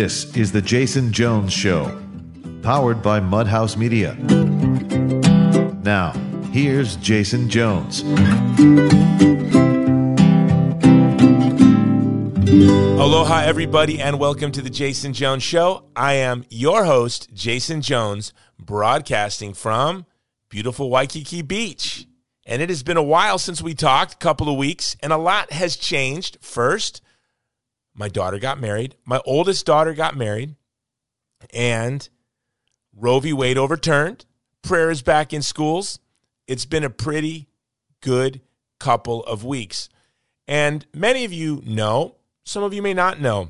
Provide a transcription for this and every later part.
This is The Jason Jones Show, powered by Mudhouse Media. Now, here's Jason Jones. Aloha, everybody, and welcome to The Jason Jones Show. I am your host, Jason Jones, broadcasting from beautiful Waikiki Beach. And it has been a while since we talked, a couple of weeks, and a lot has changed. First, my daughter got married. My oldest daughter got married. And Roe v. Wade overturned. Prayer is back in schools. It's been a pretty good couple of weeks. And many of you know, some of you may not know,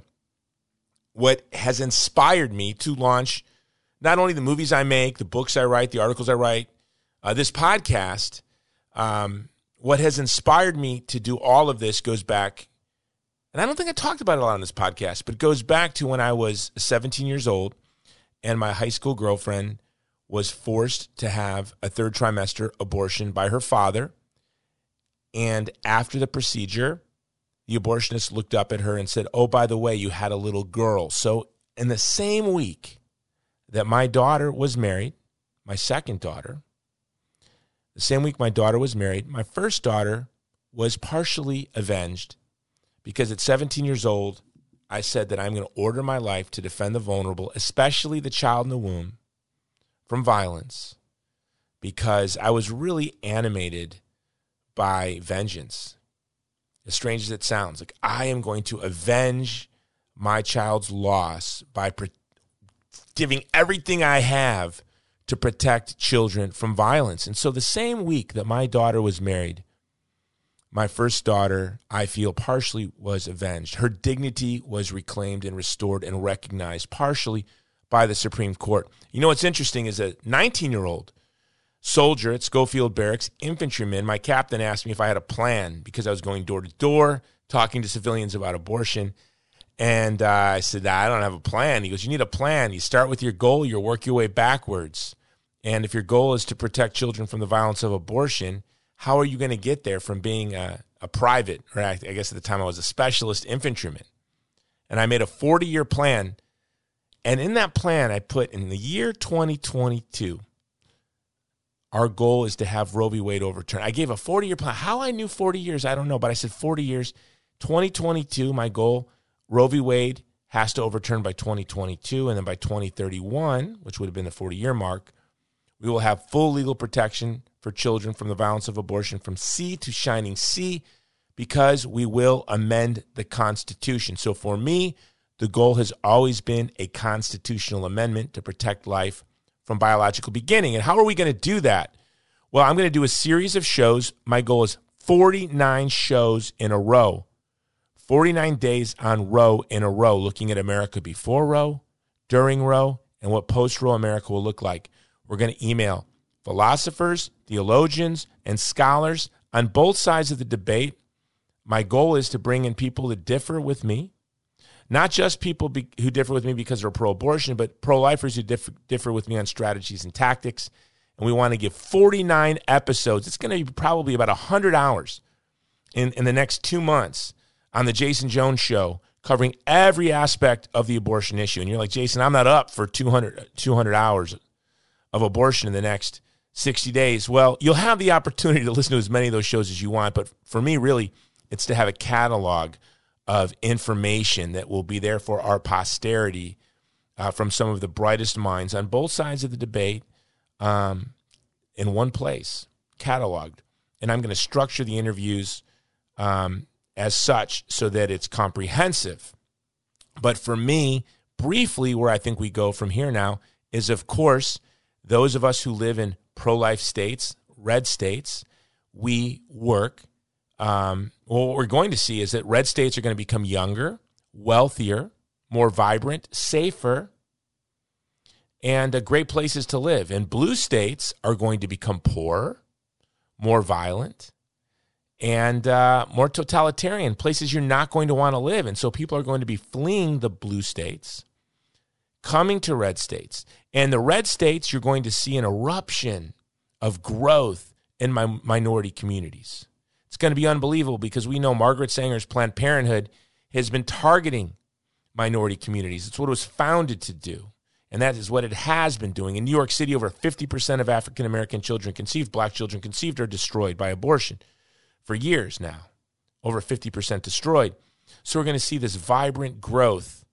what has inspired me to launch not only the movies I make, the books I write, the articles I write, this podcast. What has inspired me to do all of this goes back, and I don't think I talked about it a lot on this podcast, but it goes back to when I was 17 years old and my high school girlfriend was forced to have a third trimester abortion by her father. And after the procedure, the abortionist looked up at her and said, "Oh, by the way, you had a little girl." So in the same week that my daughter was married, my second daughter, the same week my daughter was married, my first daughter was partially avenged because at 17 years old, I said that I'm going to order my life to defend the vulnerable, especially the child in the womb, from violence, because I was really animated by vengeance. As strange as it sounds, like I am going to avenge my child's loss by giving everything I have to protect children from violence. And so the same week that my daughter was married, my first daughter, I feel, partially was avenged. Her dignity was reclaimed and restored and recognized partially by the Supreme Court. You know what's interesting is a 19-year-old soldier at Schofield Barracks, infantryman, my captain asked me if I had a plan because I was going door to door, talking to civilians about abortion. And I said, I don't have a plan. He goes, you need a plan. You start with your goal, you work your way backwards. And if your goal is to protect children from the violence of abortion, how are you going to get there from being a private, or I guess at the time I was a specialist infantryman? And I made a 40-year plan. And in that plan, I put in the year 2022, our goal is to have Roe v. Wade overturned. I gave a 40-year plan. How I knew 40 years, I don't know, but I said 40 years. 2022, my goal, Roe v. Wade has to overturn by 2022, and then by 2031, which would have been the 40-year mark, we will have full legal protection for children from the violence of abortion from sea to shining sea, because we will amend the Constitution. So for me, the goal has always been a constitutional amendment to protect life from biological beginning. And how are we going to do that? Well, I'm going to do a series of shows. My goal is 49 shows in a row, 49 days on Roe in a row, looking at America before Roe, during Roe, and what post-Roe America will look like. We're going to email philosophers, theologians, and scholars on both sides of the debate. My goal is to bring in people that differ with me, not just people who differ with me because they're pro-abortion, but pro-lifers who differ with me on strategies and tactics. And we want to give 49 episodes. It's going to be probably about 100 hours in the next 2 months on The Jason Jones Show, covering every aspect of the abortion issue. And you're like, Jason, I'm not up for 200 hours of abortion in the next 60 days. Well, you'll have the opportunity to listen to as many of those shows as you want. But for me, really, it's to have a catalog of information that will be there for our posterity from some of the brightest minds on both sides of the debate in one place, cataloged. And I'm going to structure the interviews as such so that it's comprehensive. But for me, briefly, where I think we go from here now is, of course, those of us who live in pro-life states, red states, we work. What we're going to see is that red states are going to become younger, wealthier, more vibrant, safer, and great places to live. And blue states are going to become poorer, more violent, and more totalitarian, places you're not going to want to live. And so people are going to be fleeing the blue states, coming to red states. And the red states, you're going to see an eruption of growth in minority communities. It's going to be unbelievable because we know Margaret Sanger's Planned Parenthood has been targeting minority communities. It's what it was founded to do. And that is what it has been doing. In New York City, over 50% of African-American children conceived, black children conceived, are destroyed by abortion for years now. Over 50% destroyed. So we're going to see this vibrant growth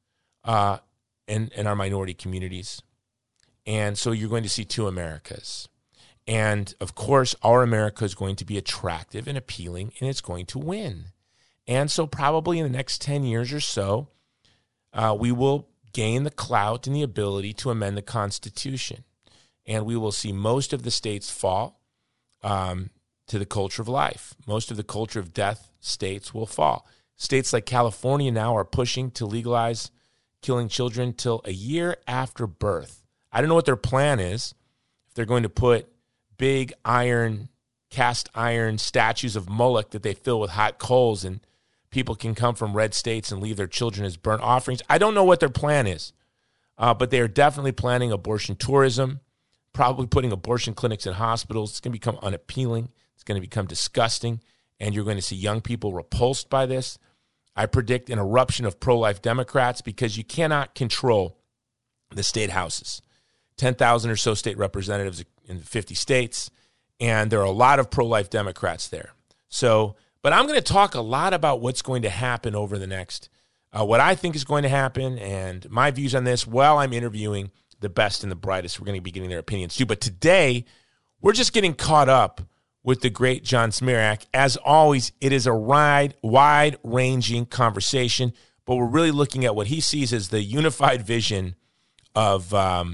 in our minority communities. And so you're going to see two Americas. And, of course, our America is going to be attractive and appealing, and it's going to win. And so probably in the next 10 years or so, we will gain the clout and the ability to amend the Constitution. And we will see most of the states fall to the culture of life. Most of the culture of death states will fall. States like California now are pushing to legalize killing children till a year after birth. I don't know what their plan is. If they're going to put big cast iron statues of Moloch that they fill with hot coals and people can come from red states and leave their children as burnt offerings. I don't know what their plan is, but they are definitely planning abortion tourism, probably putting abortion clinics in hospitals. It's going to become unappealing. It's going to become disgusting, and you're going to see young people repulsed by this. I predict an eruption of pro-life Democrats because you cannot control the state houses. 10,000 or so state representatives in 50 states, and there are a lot of pro-life Democrats there. So, but I'm going to talk a lot about what's going to happen over the next, what I think is going to happen, and my views on this while I'm interviewing the best and the brightest. We're going to be getting their opinions too. But today, we're just getting caught up with the great John Zmirak. As always, it is a wide-ranging conversation, but we're really looking at what he sees as the unified vision of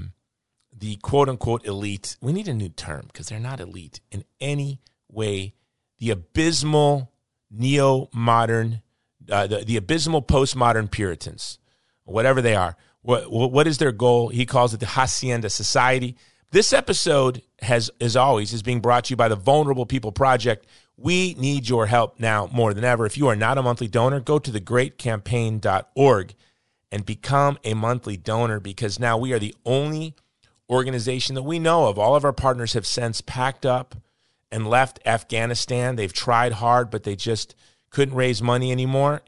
the quote-unquote elite. We need a new term because they're not elite in any way. The abysmal neo-modern, the abysmal postmodern Puritans, whatever they are. What is their goal? He calls it the Hacienda Society. This episode, as always, is being brought to you by the Vulnerable People Project. We need your help now more than ever. If you are not a monthly donor, go to thegreatcampaign.org and become a monthly donor, because now we are the only organization that we know of. All of our partners have since packed up and left Afghanistan. They've tried hard, but they just couldn't raise money anymore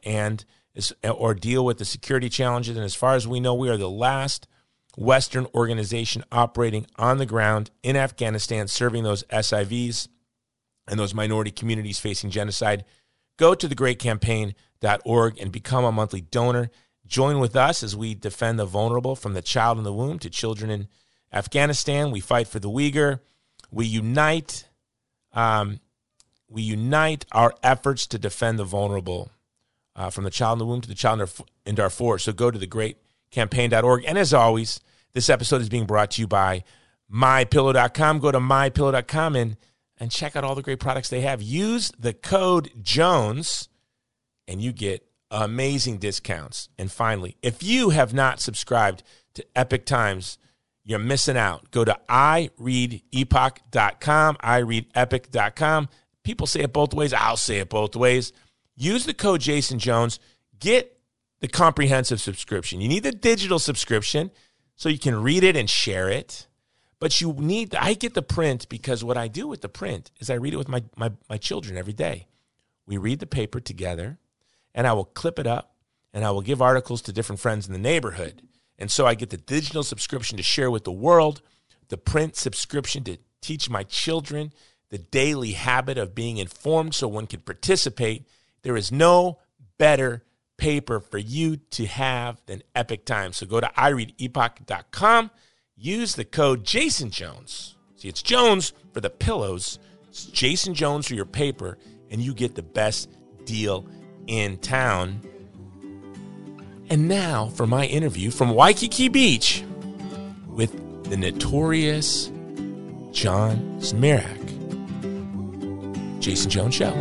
or deal with the security challenges. And as far as we know, we are the last Western organization operating on the ground in Afghanistan, serving those SIVs and those minority communities facing genocide. Go to thegreatcampaign.org and become a monthly donor. Join with us as we defend the vulnerable, from the child in the womb to children in Afghanistan. We fight for the Uyghur. We unite our efforts to defend the vulnerable, from the child in the womb to the child in Darfur. So go to thegreatcampaign.org. And as always, this episode is being brought to you by MyPillow.com. Go to MyPillow.com and check out all the great products they have. Use the code JONES and you get amazing discounts. And finally, if you have not subscribed to Epic Times, you're missing out. Go to ireadepoch.com, ireadepic.com. People say it both ways. I'll say it both ways. Use the code Jason Jones. Get the comprehensive subscription. You need the digital subscription so you can read it and share it. But I get the print because what I do with the print is I read it with my children every day. We read the paper together, and I will clip it up, and I will give articles to different friends in the neighborhood. And so I get the digital subscription to share with the world, the print subscription to teach my children the daily habit of being informed so one can participate. There is no better paper for you to have than Epic Times. So go to ireadepoch.com, use the code Jason Jones. See, it's Jones for the pillows. It's Jason Jones for your paper, and you get the best deal in town. And now for my interview from Waikiki Beach with the notorious John Zmirak. Jason Jones Show.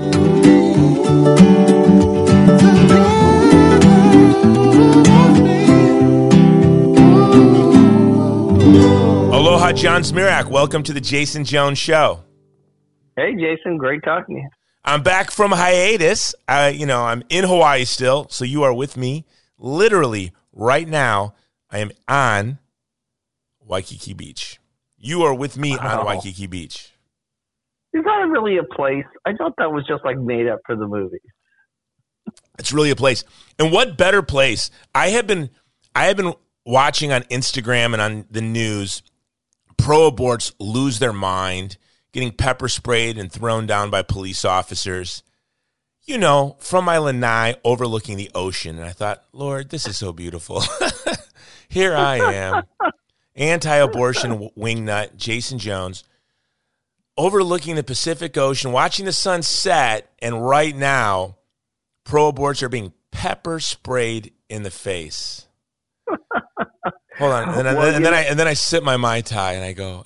Aloha, John Zmirak. Welcome to the Jason Jones Show. Hey, Jason. Great talking to you. I'm back from hiatus. I'm in Hawaii still, so you are with me. Literally, right now, I am on Waikiki Beach. You are with me on Waikiki Beach. Is that really a place? I thought that was just like made up for the movies. It's really a place. And what better place? I have been watching on Instagram and on the news, pro-aborts lose their mind, getting pepper sprayed and thrown down by police officers, from my lanai overlooking the ocean. And I thought, Lord, this is so beautiful. Here I am, anti-abortion wingnut Jason Jones, overlooking the Pacific Ocean, watching the sun set, and right now, pro-aborts are being pepper sprayed in the face. Hold on, and then I sip my Mai Tai and I go,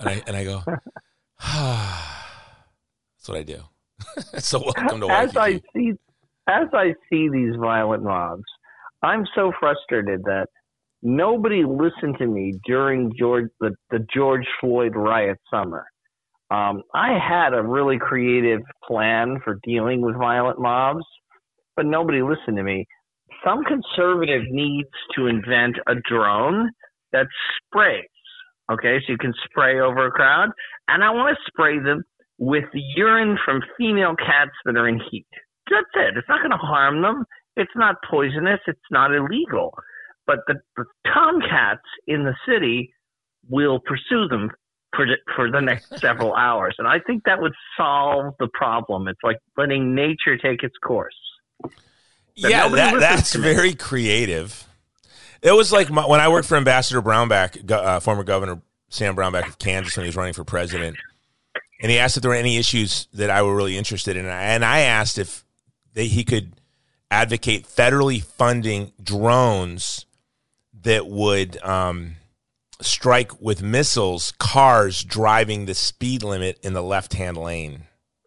that's what I do. So welcome to Waikiki. As I see these violent mobs, I'm so frustrated that nobody listened to me during the George Floyd riot summer. I had a really creative plan for dealing with violent mobs, but nobody listened to me. Some conservative needs to invent a drone that sprays. Okay, so you can spray over a crowd, and I want to spray them with urine from female cats that are in heat. That's it. It's not going to harm them. It's not poisonous. It's not illegal. But the tomcats in the city will pursue them for the next several hours. And I think that would solve the problem. It's like letting nature take its course. Yeah, that's very creative. It was like when I worked for Ambassador Brownback, former Governor Sam Brownback of Kansas, when he was running for president. And he asked if there were any issues that I were really interested in. And I asked if he could advocate federally funding drones that would strike with missiles cars driving the speed limit in the left-hand lane.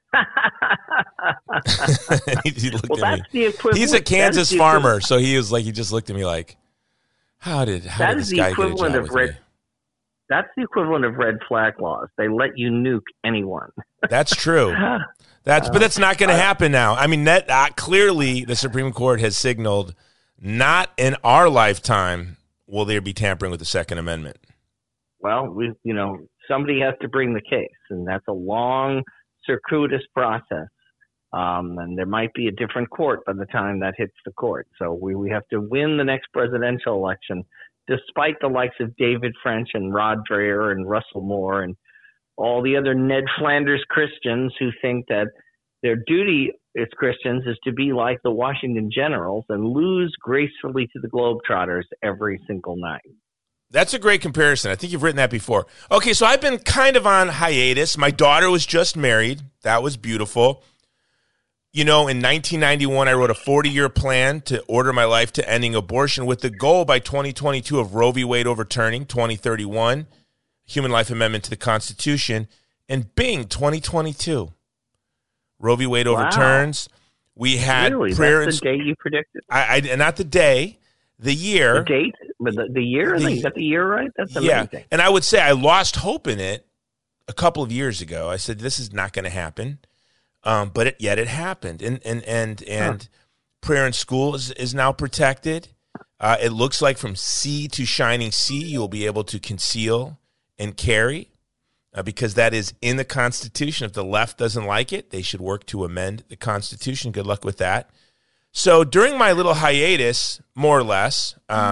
he looked at me. He's a Kansas farmer, so he just looked at me like, how did this guy get a job with me? That's the equivalent of red flag laws. They let you nuke anyone. That's true. But that's not going to happen now. I mean, clearly the Supreme Court has signaled not in our lifetime will there be tampering with the Second Amendment. Well, somebody has to bring the case, and that's a long, circuitous process. And there might be a different court by the time that hits the court. So we have to win the next presidential election, despite the likes of David French and Rod Dreher and Russell Moore and all the other Ned Flanders Christians who think that their duty as Christians is to be like the Washington Generals and lose gracefully to the Globetrotters every single night. That's a great comparison. I think you've written that before. Okay, so I've been kind of on hiatus. My daughter was just married. That was beautiful. In 1991, I wrote a 40-year plan to order my life to ending abortion with the goal by 2022 of Roe v. Wade overturning, 2031, Human Life Amendment to the Constitution, and bing, 2022. Roe v. Wade overturns. We had prayer. That's the date you predicted? Not the day, the year. The date? But the year? You got the year right? That's amazing. Yeah, and I would say I lost hope in it a couple of years ago. I said, this is not going to happen. But it happened, and prayer in school is now protected. It looks like from sea to shining sea, you'll be able to conceal and carry, because that is in the Constitution. If the left doesn't like it, they should work to amend the Constitution. Good luck with that. So during my little hiatus, more or less,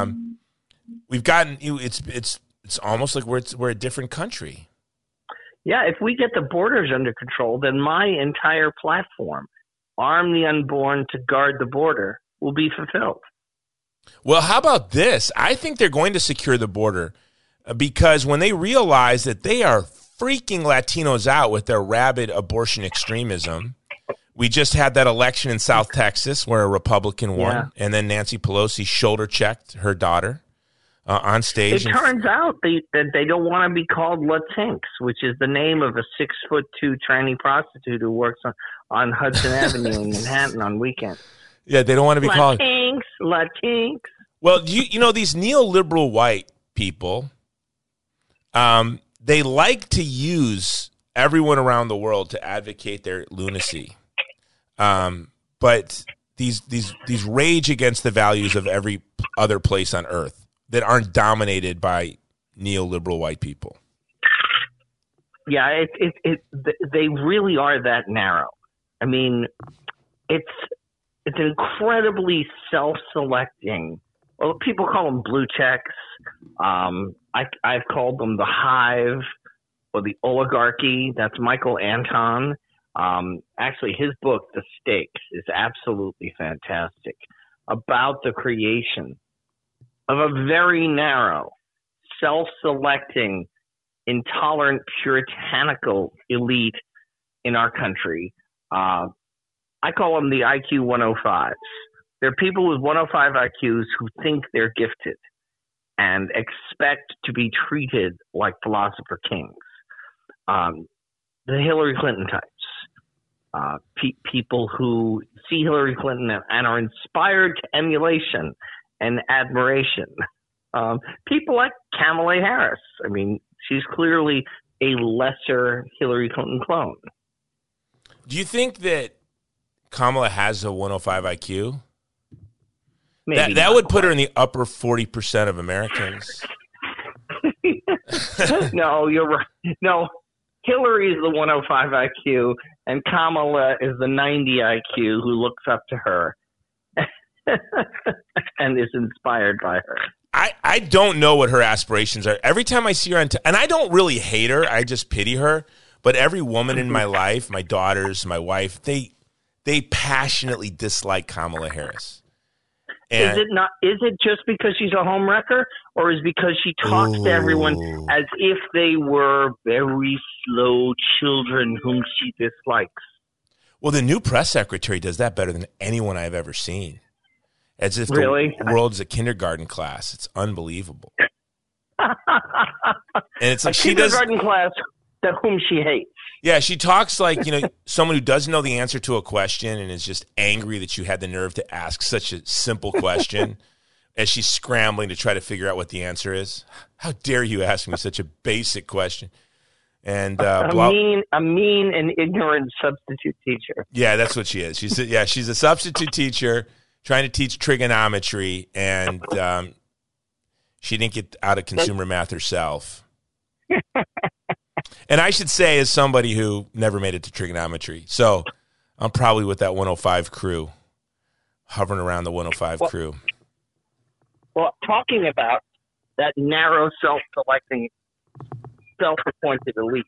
we've gotten it's almost like we're a different country. Yeah, if we get the borders under control, then my entire platform, arm the unborn to guard the border, will be fulfilled. Well, how about this? I think they're going to secure the border because when they realize that they are freaking Latinos out with their rabid abortion extremism, we just had that election in South Texas where a Republican won, and then Nancy Pelosi shoulder-checked her daughter. On stage. It turns out that they don't want to be called Latinx, which is the name of a 6'2" tranny prostitute who works on Hudson Avenue in Manhattan on weekends. Yeah, they don't want to be called Latinx. Well, these neoliberal white people, they like to use everyone around the world to advocate their lunacy, but these rage against the values of every other place on earth that aren't dominated by neoliberal white people. Yeah, they really are that narrow. I mean, it's incredibly self-selecting. Well, people call them blue checks. I've called them the hive or the oligarchy. That's Michael Anton. Actually, his book, The Stakes, is absolutely fantastic about the creation of a very narrow, self-selecting, intolerant, puritanical elite in our country. I call them the IQ 105s. They're people with 105 IQs who think they're gifted and expect to be treated like philosopher kings. The Hillary Clinton types. People who see Hillary Clinton and are inspired to emulation and admiration. People like Kamala Harris. I mean, she's clearly a lesser Hillary Clinton clone. Do you think that Kamala has a 105 IQ? Maybe that would put her in the upper 40% of Americans. No, you're right. No, Hillary is the 105 IQ, and Kamala is the 90 IQ who looks up to her and is inspired by her. I don't know what her aspirations are. Every time I see her and I don't really hate her, I just pity her. But every woman in my life, my daughters, my wife, they passionately dislike Kamala Harris. And Is it just because she's a homewrecker, or is it because she talks to everyone as if they were very slow children whom she dislikes? Well, the new press secretary does that better than anyone I've ever seen. As if really? The world is a kindergarten class. It's unbelievable. And it's like a kindergarten class that whom she hates. Yeah, she talks like, someone who doesn't know the answer to a question and is just angry that you had the nerve to ask such a simple question as she's scrambling to try to figure out what the answer is. How dare you ask me such a basic question? And a mean and ignorant substitute teacher. Yeah, that's what she is. She's a substitute teacher trying to teach trigonometry, and she didn't get out of consumer math herself. And I should say, as somebody who never made it to trigonometry, so I'm probably with that 105 crew, hovering around the 105 crew. Well, talking about that narrow, self-selecting, self-appointed elite,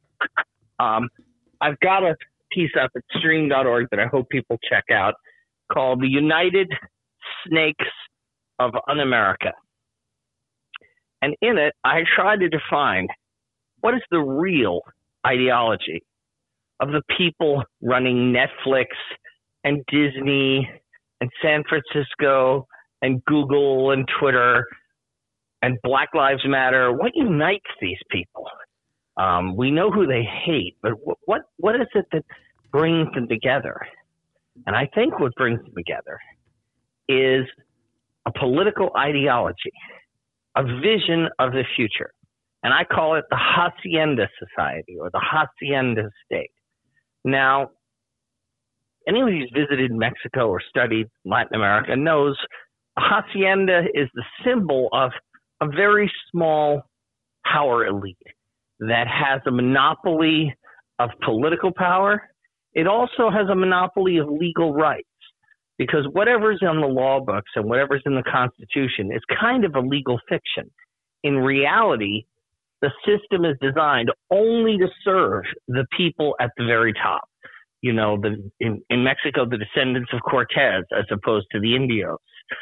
I've got a piece up at stream.org that I hope people check out called The United Snakes of Un-America. And in it, I try to define what is the real ideology of the people running Netflix and Disney and San Francisco and Google and Twitter and Black Lives Matter? What unites these people? We know who they hate, but what is it that brings them together? And I think what brings them together is a political ideology, a vision of the future. And I call it the Hacienda Society or the Hacienda State. Now, anyone who's visited Mexico or studied Latin America knows a hacienda is the symbol of a very small power elite that has a monopoly of political power. It also has a monopoly of legal rights, because whatever's in the law books and whatever's in the Constitution is kind of a legal fiction. In reality, the system is designed only to serve the people at the very top. In Mexico, the descendants of Cortez as opposed to the Indios.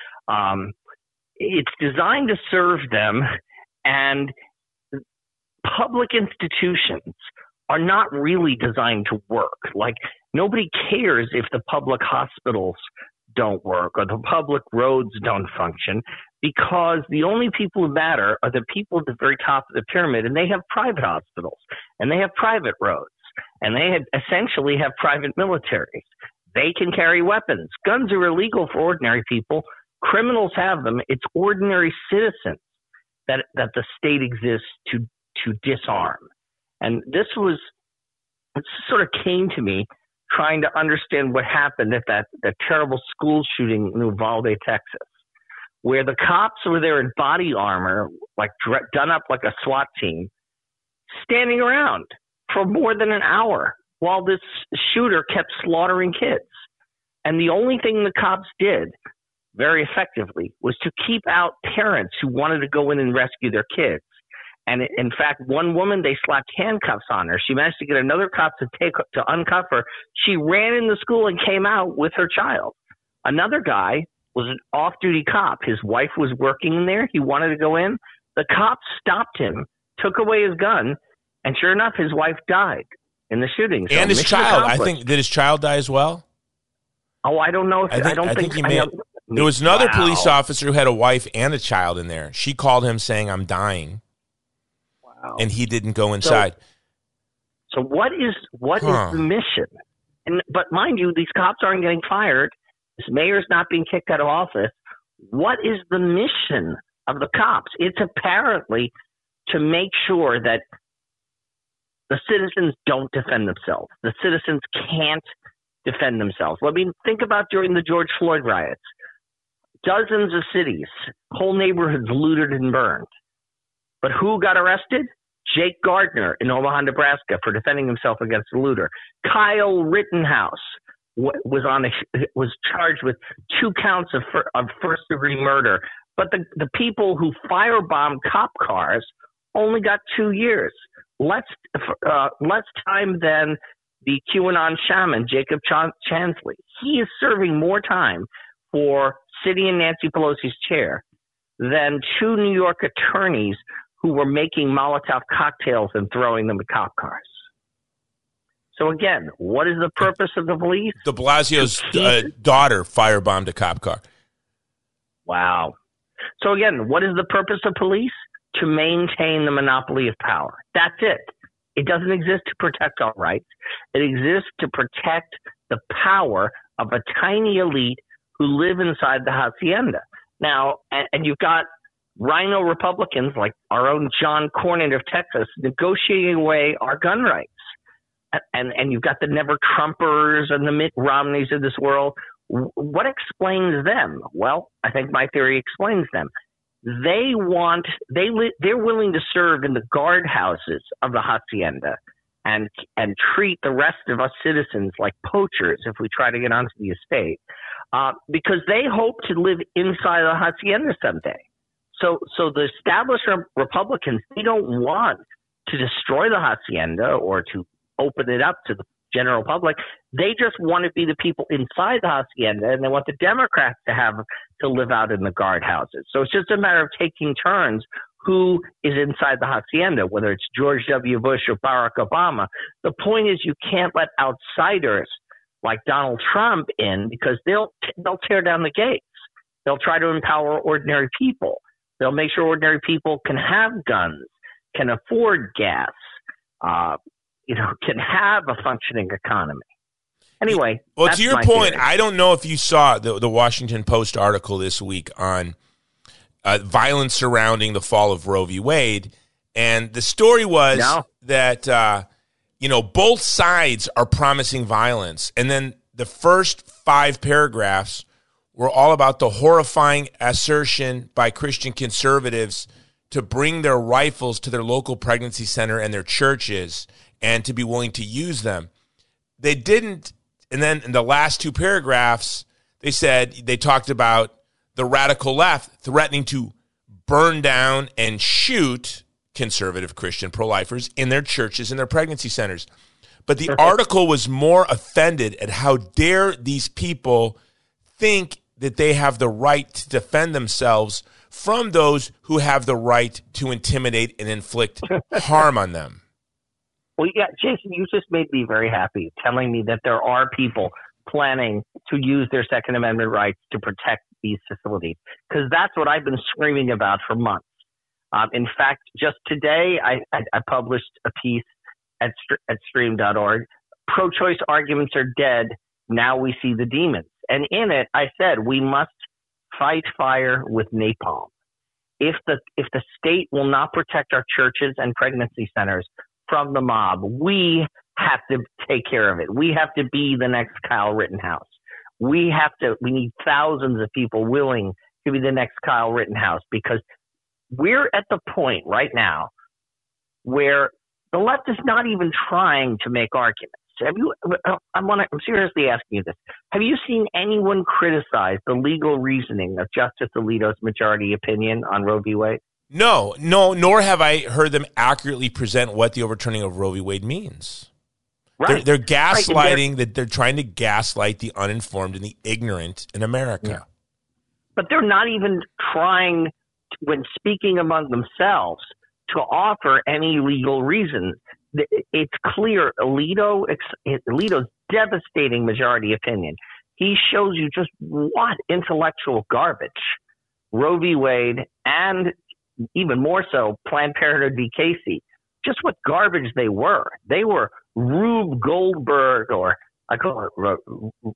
It's designed to serve them, and public institutions are not really designed to work. Like, nobody cares if the public hospitals don't work or the public roads don't function, because the only people who matter are the people at the very top of the pyramid, and they have private hospitals, and they have private roads, and they essentially have private militaries. They can carry weapons. Guns are illegal for ordinary people. Criminals have them. It's ordinary citizens that the state exists to disarm. And it sort of came to me trying to understand what happened at that terrible school shooting in Uvalde, Texas, where the cops were there in body armor, like done up like a SWAT team, standing around for more than an hour while this shooter kept slaughtering kids. And the only thing the cops did very effectively was to keep out parents who wanted to go in and rescue their kids. And in fact, one woman, they slapped handcuffs on her. She managed to get another cop to uncuff her. She ran in the school and came out with her child. Another guy was an off-duty cop. His wife was working in there. He wanted to go in. The cop stopped him, took away his gun, and sure enough, his wife died in the shooting. So and his child, I think, did his child die as well? Oh, I don't know. I think he may have. There was another police officer who had a wife and a child in there. She called him saying, "I'm dying." Wow. And he didn't go inside. So what is the mission? But mind you, these cops aren't getting fired. This mayor's not being kicked out of office. What is the mission of the cops? It's apparently to make sure that the citizens don't defend themselves. The citizens can't defend themselves. I mean, think about during the George Floyd riots. Dozens of cities, whole neighborhoods looted and burned. But who got arrested? Jake Gardner in Omaha, Nebraska, for defending himself against a looter. Kyle Rittenhouse was charged with 2 counts of first-degree murder. But the people who firebombed cop cars only got 2 years. Less time than the QAnon shaman, Jacob Chansley. He is serving more time for sitting in Nancy Pelosi's chair than 2 New York attorneys who were making Molotov cocktails and throwing them at cop cars. So again, what is the purpose of the police? De Blasio's daughter firebombed a cop car. Wow. So again, what is the purpose of police? To maintain the monopoly of power. That's it. It doesn't exist to protect our rights. It exists to protect the power of a tiny elite who live inside the hacienda. Now, and you've got rhino Republicans like our own John Cornyn of Texas negotiating away our gun rights. And you've got the Never Trumpers and the Mitt Romneys of this world. What explains them? Well, I think my theory explains them. They're willing to serve in the guardhouses of the hacienda and treat the rest of us citizens like poachers if we try to get onto the estate, because they hope to live inside the hacienda someday. So the established Republicans, they don't want to destroy the hacienda or to open it up to the general public. They just want to be the people inside the hacienda, and they want the Democrats to live out in the guardhouses. So it's just a matter of taking turns who is inside the hacienda, whether it's George W. Bush or Barack Obama. The point is you can't let outsiders like Donald Trump in, because they'll tear down the gates. They'll try to empower ordinary people. They'll make sure ordinary people can have guns, can afford gas, can have a functioning economy. Anyway. Well, to your point, I don't know if you saw the Washington Post article this week on violence surrounding the fall of Roe v. Wade. And the story was that, both sides are promising violence. And then the first 5 paragraphs were all about the horrifying assertion by Christian conservatives to bring their rifles to their local pregnancy center and their churches and to be willing to use them. They didn't. And then in the last 2 paragraphs, they talked about the radical left threatening to burn down and shoot conservative Christian pro-lifers in their churches and their pregnancy centers. But the article was more offended at how dare these people think that they have the right to defend themselves from those who have the right to intimidate and inflict harm on them. Well, yeah, Jason, you just made me very happy telling me that there are people planning to use their Second Amendment rights to protect these facilities, because that's what I've been screaming about for months. In fact, just today, I published a piece at stream.org. Pro-choice arguments are dead. Now we see the demons. And in it, I said we must fight fire with napalm. If the state will not protect our churches and pregnancy centers from the mob, we have to take care of it. We have to be the next Kyle Rittenhouse. We need thousands of people willing to be the next Kyle Rittenhouse, because we're at the point right now where the left is not even trying to make arguments. I'm seriously asking you this. Have you seen anyone criticize the legal reasoning of Justice Alito's majority opinion on Roe v. Wade? No, nor have I heard them accurately present what the overturning of Roe v. Wade means. Right. They're gaslighting, that they're trying to gaslight the uninformed and the ignorant in America. Yeah. But they're not even trying, when speaking among themselves, to offer any legal reason. It's clear Alito's devastating majority opinion. He shows you just what intellectual garbage Roe v. Wade and even more so Planned Parenthood v. Casey, just what garbage they were. They were Rube Goldberg, or I call it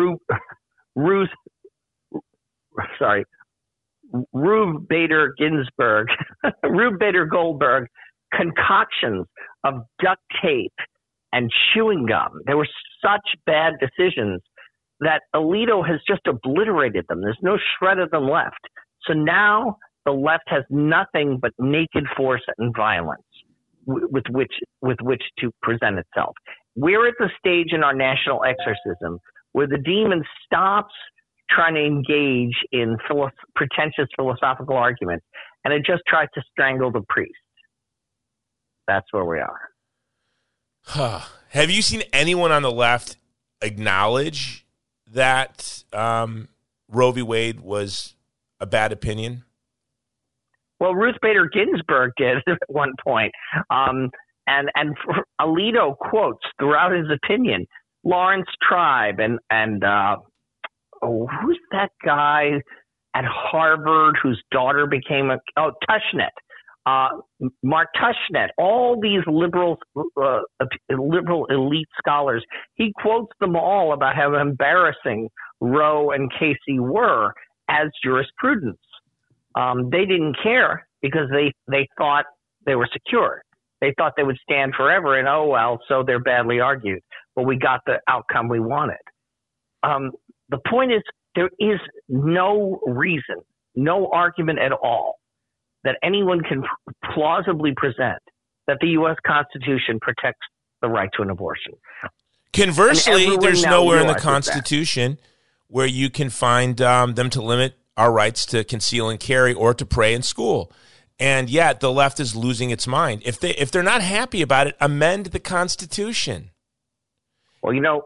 Rube Bader Ginsburg, Rube Bader Goldberg concoctions of duct tape and chewing gum. They were such bad decisions that Alito has just obliterated them. There's no shred of them left. So now the left has nothing but naked force and violence with which to present itself. We're at the stage in our national exorcism where the demon stops trying to engage in pretentious philosophical arguments, and it just tries to strangle the priest. That's where we are. Have you seen anyone on the left acknowledge that Roe v. Wade was a bad opinion? Well, Ruth Bader Ginsburg did at one point. And Alito quotes throughout his opinion Lawrence Tribe and who's that guy at Harvard whose daughter became Tushnet. Mark Tushnet, all these liberal elite scholars, he quotes them all about how embarrassing Roe and Casey were as jurisprudence. They didn't care because they thought they were secure. They thought they would stand forever, and so they're badly argued. But we got the outcome we wanted. The point is, there is no reason, no argument at all that anyone can plausibly present that the U.S. Constitution protects the right to an abortion. Conversely, there's nowhere in the Constitution where you can find them to limit our rights to conceal and carry or to pray in school. And yet the left is losing its mind. If they're not happy about it, amend the Constitution. Well,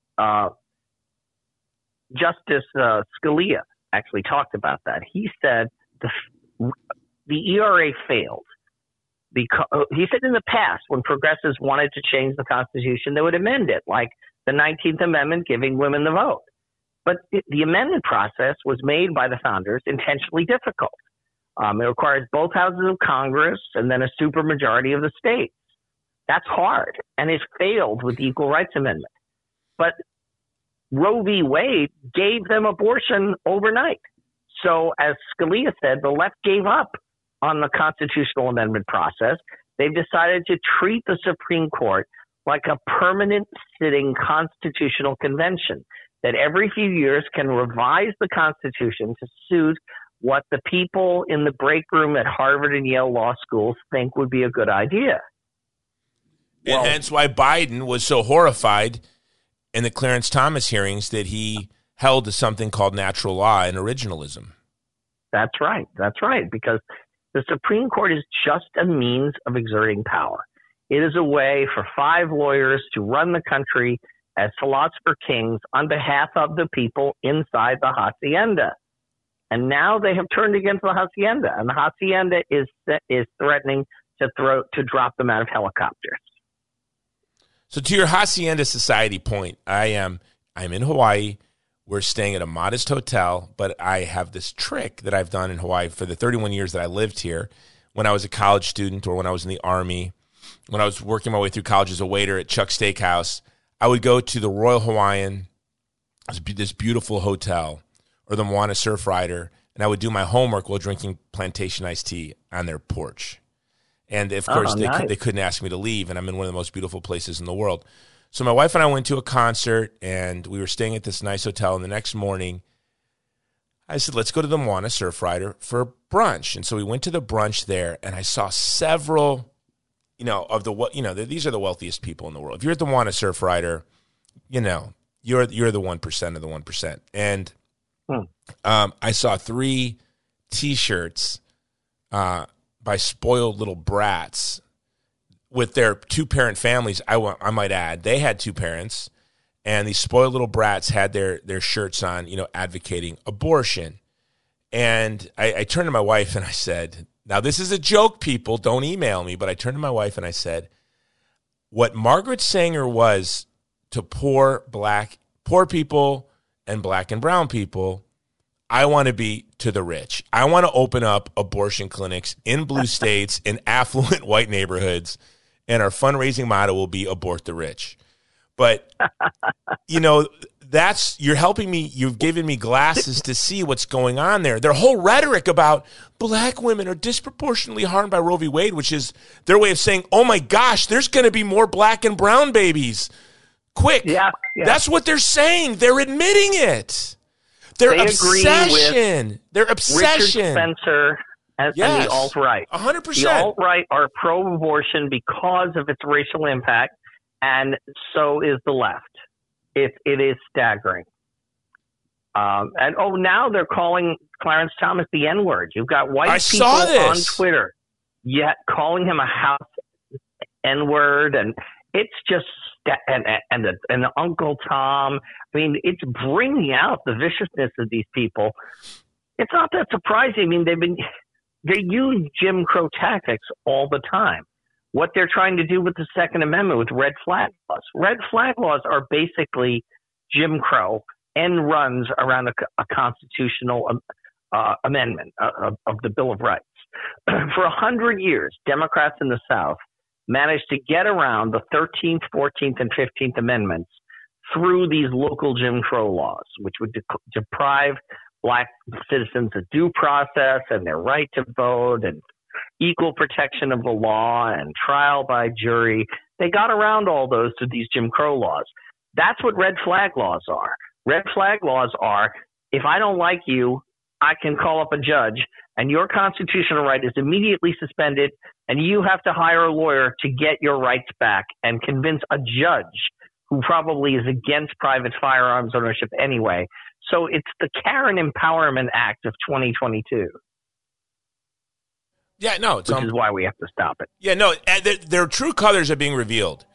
Justice Scalia actually talked about that. He said the ERA failed because he said in the past when progressives wanted to change the Constitution, they would amend it, like the 19th Amendment giving women the vote. But the amendment process was made by the founders intentionally difficult. It requires both houses of Congress and then a supermajority of the states. That's hard, and it failed with the Equal Rights Amendment. But Roe v. Wade gave them abortion overnight. So as Scalia said, the left gave up on the constitutional amendment process. They've decided to treat the Supreme Court like a permanent sitting constitutional convention that every few years can revise the Constitution to suit what the people in the break room at Harvard and Yale law schools think would be a good idea. And hence why Biden was so horrified in the Clarence Thomas hearings that he held to something called natural law and originalism. That's right. That's right. Because the Supreme Court is just a means of exerting power. It is a way for 5 lawyers to run the country as philosopher kings on behalf of the people inside the hacienda. And now they have turned against the hacienda, and the hacienda is threatening to drop them out of helicopters. So to your hacienda society point, I'm in Hawaii. We're staying at a modest hotel, but I have this trick that I've done in Hawaii for the 31 years that I lived here. When I was a college student or when I was in the Army, when I was working my way through college as a waiter at Chuck's Steakhouse, I would go to the Royal Hawaiian, this beautiful hotel, or the Moana Surfrider, and I would do my homework while drinking plantation iced tea on their porch. And, of course, they couldn't ask me to leave, and I'm in one of the most beautiful places in the world. So my wife and I went to a concert, and we were staying at this nice hotel, and the next morning I said, let's go to the Moana Surfrider for brunch. And so we went to the brunch there, and I saw several of these are the wealthiest people in the world. If you're the Want a Surf Rider, you're the 1% of the 1%. And I saw 3 T-shirts by Spoiled Little Brats with their 2-parent families. I might add, they had 2 parents, and these Spoiled Little Brats had their shirts on, advocating abortion. And I turned to my wife and I said, now this is a joke, people, don't email me, but I turned to my wife and I said, what Margaret Sanger was to poor people and black and brown people, I want to be to the rich. I want to open up abortion clinics in blue states in affluent white neighborhoods, and our fundraising motto will be abort the rich. But, you're helping me. You've given me glasses to see what's going on there. Their whole rhetoric about black women are disproportionately harmed by Roe v. Wade, which is their way of saying, oh my gosh, there's going to be more black and brown babies. Quick. Yeah. That's what they're saying. They're admitting it. Their obsession. Richard Spencer and the alt-right. 100%. The alt-right are pro-abortion because of its racial impact, and so is the left. It is staggering. Now they're calling Clarence Thomas the N-word. You've got white people on Twitter yet calling him a house N-word, and it's just and the Uncle Tom. I mean, it's bringing out the viciousness of these people. It's not that surprising. I mean, they use Jim Crow tactics all the time. What they're trying to do with the Second Amendment with red flag laws. Red flag laws are basically Jim Crow and runs around a constitutional amendment of the Bill of Rights. For 100 years, Democrats in the South managed to get around the 13th, 14th, and 15th Amendments through these local Jim Crow laws, which would deprive black citizens of due process and their right to vote and equal protection of the law and trial by jury. They got around all those to these Jim Crow laws. That's what red flag laws are. Red flag laws are, if I don't like you, I can call up a judge and your constitutional right is immediately suspended, and you have to hire a lawyer to get your rights back and convince a judge who probably is against private firearms ownership anyway. So it's the Karen Empowerment Act of 2022. Yeah, no. Which is why we have to stop it. Yeah, no, their true colors are being revealed.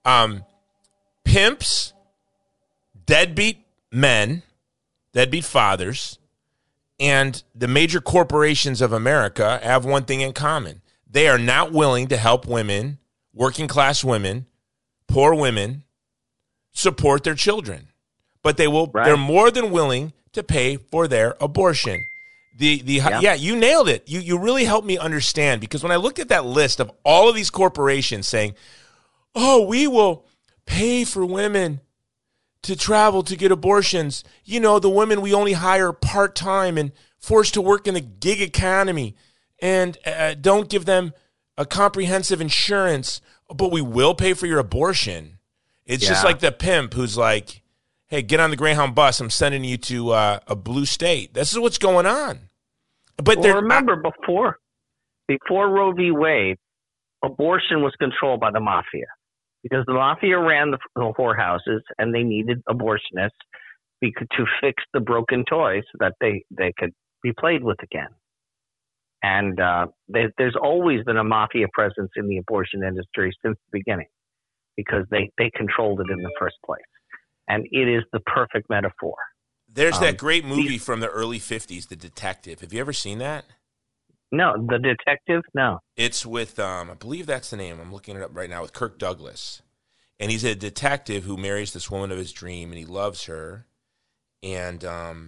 Pimps, deadbeat men, deadbeat fathers, and the major corporations of America have one thing in common. They are not willing to help women, working class women, poor women, support their children. But they will. Right. They're more than willing to pay for their abortion. Yeah, you nailed it. You really helped me understand, because when I looked at that list of all of these corporations saying, "Oh, we will pay for women to travel to get abortions. The women we only hire part-time and forced to work in the gig economy, and don't give them a comprehensive insurance, but we will pay for your abortion." It's just like the pimp who's like, "Hey, get on the Greyhound bus. I'm sending you to a blue state." This is what's going on. But remember, before Roe v. Wade, abortion was controlled by the mafia, because the mafia ran the whorehouses, and they needed abortionists to fix the broken toys so that they could be played with again. And there's always been a mafia presence in the abortion industry since the beginning, because they controlled it in the first place. And it is the perfect metaphor. There's that great movie from the early 50s, The Detective. Have you ever seen that? No, The Detective? No. It's with, I believe that's the name. I'm looking it up right now, with Kirk Douglas. And he's a detective who marries this woman of his dream, and he loves her. And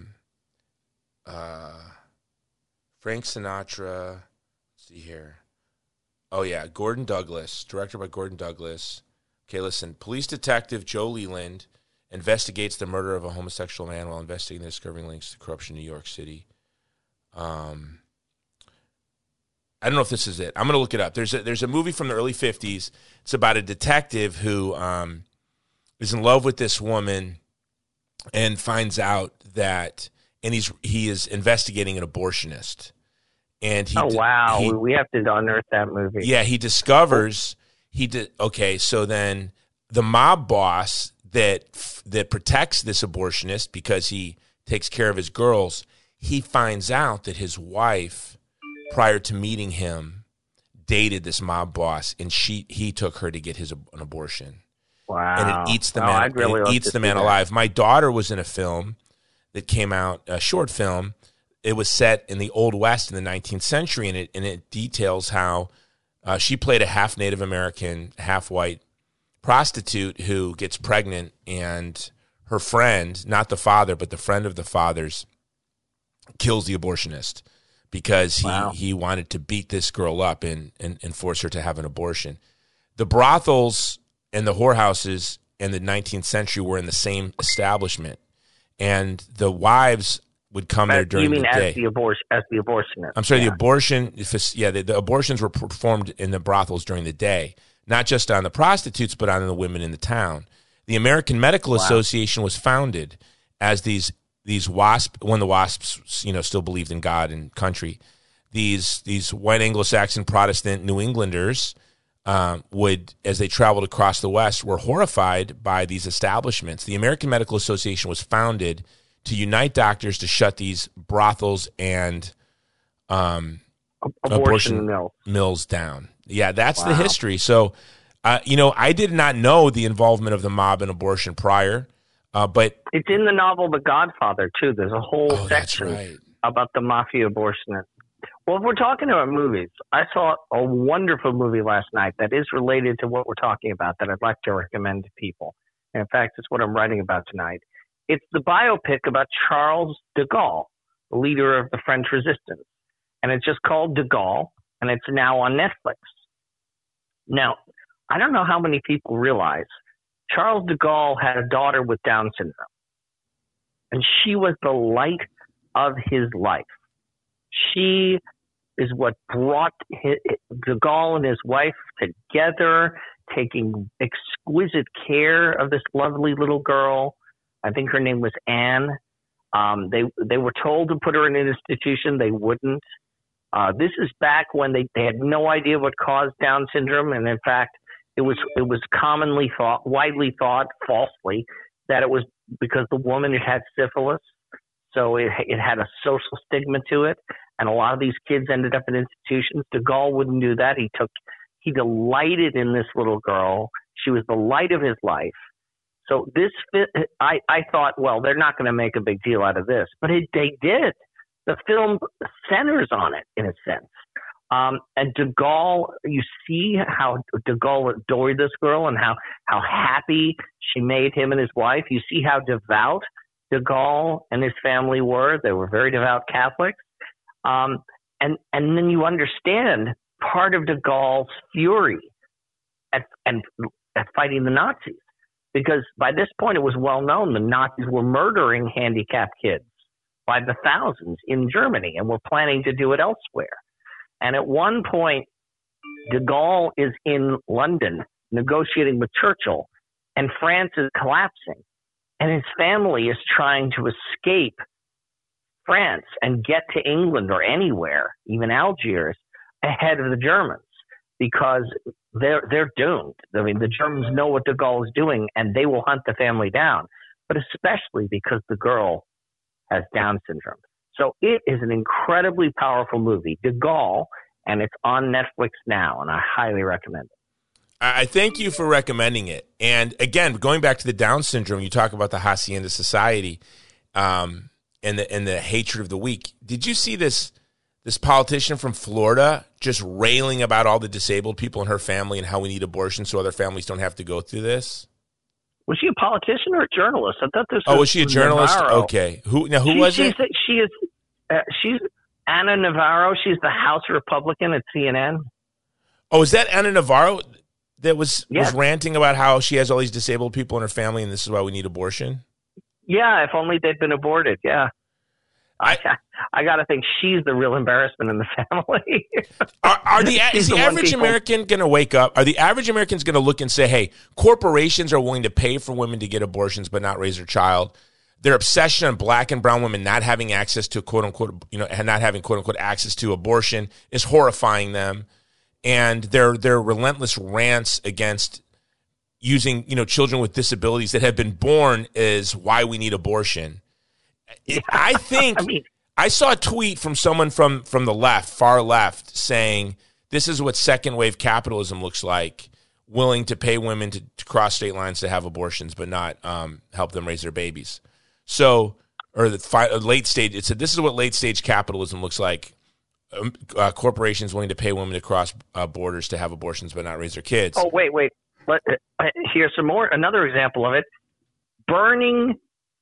Frank Sinatra, let's see here. Oh, yeah, Gordon Douglas, directed by Gordon Douglas. Okay, listen, police detective Joe Leland investigates the murder of a homosexual man while investigating and discovering links to corruption in New York City. I don't know if this is it. I'm going to look it up. There's a movie from the early 50s. It's about a detective who is in love with this woman and finds out that, and he is investigating an abortionist. And we have to unearth that movie. Yeah, he discovers he did. Okay, so then the mob boss that protects this abortionist because he takes care of his girls, he finds out that his wife, prior to meeting him, dated this mob boss, and he took her to get an abortion. Wow! And it eats the man. It eats the man alive. My daughter was in a film that came out, a short film. It was set in the Old West in the 19th century, and it details how she played a half Native American, half white prostitute who gets pregnant, and her friend, not the father, but the friend of the father's, kills the abortionist because he wanted to beat this girl up and force her to have an abortion. The brothels and the whorehouses in the 19th century were in the same establishment, and the wives would come there during the day. You mean as the abortionist? I'm sorry, the abortion. The abortions were performed in the brothels during the day, not just on the prostitutes, but on the women in the town. The American Medical Association was founded as these when the WASPs still believed in God and country. These white Anglo-Saxon Protestant New Englanders would, as they traveled across the West, were horrified by these establishments. The American Medical Association was founded to unite doctors to shut these brothels and abortion mills down. Yeah, that's the history. So, I did not know the involvement of the mob in abortion prior, but it's in the novel The Godfather too. There's a whole section about the mafia abortionist. Well, if we're talking about movies, I saw a wonderful movie last night that is related to what we're talking about that I'd like to recommend to people. And in fact, it's what I'm writing about tonight. It's the biopic about Charles de Gaulle, the leader of the French resistance. And it's just called De Gaulle, and it's now on Netflix. Now, I don't know how many people realize Charles de Gaulle had a daughter with Down syndrome. And she was the light of his life. She is what brought de Gaulle and his wife together, taking exquisite care of this lovely little girl. I think her name was Anne. They were told to put her in an institution. They wouldn't. This is back when they had no idea what caused Down syndrome, and in fact, it was widely thought falsely that it was because the woman had syphilis, so it had a social stigma to it, and a lot of these kids ended up in institutions. De Gaulle wouldn't do that. He delighted in this little girl. She was the light of his life. So I thought, well, they're not going to make a big deal out of this, but they did. The film centers on it in a sense. And de Gaulle, you see how de Gaulle adored this girl and how happy she made him and his wife. You see how devout de Gaulle and his family were. They were very devout Catholics. And then you understand part of de Gaulle's fury at fighting the Nazis. Because by this point, it was well known the Nazis were murdering handicapped kids by the thousands in Germany and were planning to do it elsewhere. And at one point, de Gaulle is in London negotiating with Churchill, and France is collapsing. And his family is trying to escape France and get to England or anywhere, even Algiers, ahead of the Germans, because they're doomed. I mean, the Germans know what de Gaulle is doing, and they will hunt the family down, but especially because the girl has Down syndrome. So it is an incredibly powerful movie, De Gaulle, and it's on Netflix now, and I highly recommend it. I thank you for recommending it. And again, going back to the Down syndrome, you talk about the Hacienda Society and the hatred of the weak. Did you see this politician from Florida just railing about all the disabled people in her family and how we need abortion so other families don't have to go through this? Was she a politician or a journalist? I thought this was she a journalist? Navarro. Okay. Who was it? She's Ana Navarro. She's the House Republican at CNN. Oh, is that Ana Navarro that was ranting about how she has all these disabled people in her family and this is why we need abortion? Yeah, if only they'd been aborted. Yeah. I got to think she's the real embarrassment in the family. Is the average American going to wake up? Are the average Americans going to look and say, hey, corporations are willing to pay for women to get abortions but not raise their child? Their obsession on black and brown women not having access to quote unquote, not having quote unquote access to abortion is horrifying them. and their relentless rants against using, children with disabilities that have been born is why we need abortion. I think I saw a tweet from someone from the left, far left, saying this is what second wave capitalism looks like, willing to pay women to cross state lines to have abortions, but not help them raise their babies. So, or the late stage, it said this is what late stage capitalism looks like. Corporations willing to pay women to cross borders to have abortions, but not raise their kids. Oh, wait. Here's some more. Another example of it: burning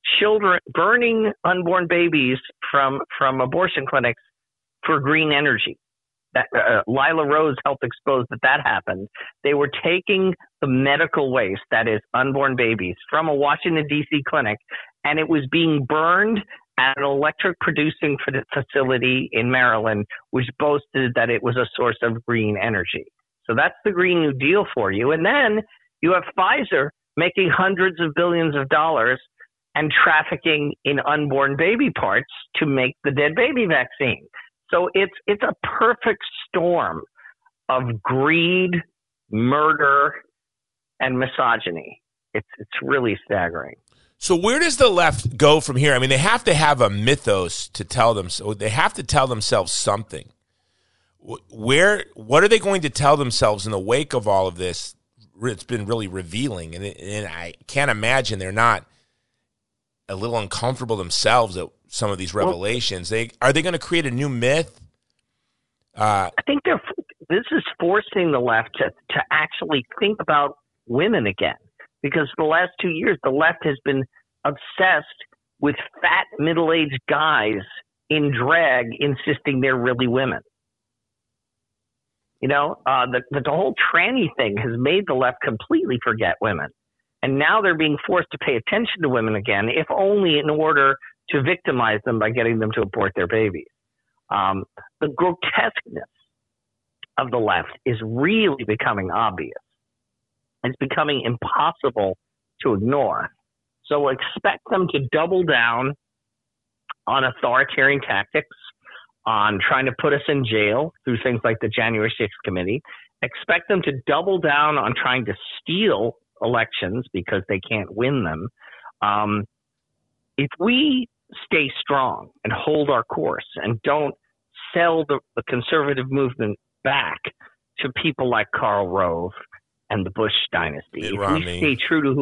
unborn babies from abortion clinics for green energy. That Lila Rose helped expose that happened. They were taking the medical waste, that is unborn babies, from a Washington, D.C. clinic, and it was being burned at an electric producing facility in Maryland, which boasted that it was a source of green energy. So that's the Green New Deal for you. And then you have Pfizer making hundreds of billions of dollars and trafficking in unborn baby parts to make the dead baby vaccine. So it's a perfect storm of greed, murder, and misogyny. It's really staggering. So where does the left go from here? I mean, they have to have a mythos to tell them. So they have to tell themselves something. What are they going to tell themselves in the wake of all of this? It's been really revealing, and I can't imagine they're not a little uncomfortable themselves at some of these revelations. Are they going to create a new myth? I think this is forcing the left to actually think about women again, because for the last 2 years, the left has been obsessed with fat middle-aged guys in drag insisting they're really women. The whole tranny thing has made the left completely forget women. And now they're being forced to pay attention to women again, if only in order to victimize them by getting them to abort their babies. The grotesqueness of the left is really becoming obvious. It's becoming impossible to ignore. So expect them to double down on authoritarian tactics, on trying to put us in jail through things like the January 6th committee. Expect them to double down on trying to steal elections because they can't win them. If we stay strong and hold our course and don't sell the conservative movement back to people like Karl Rove and the Bush dynasty, if we stay true to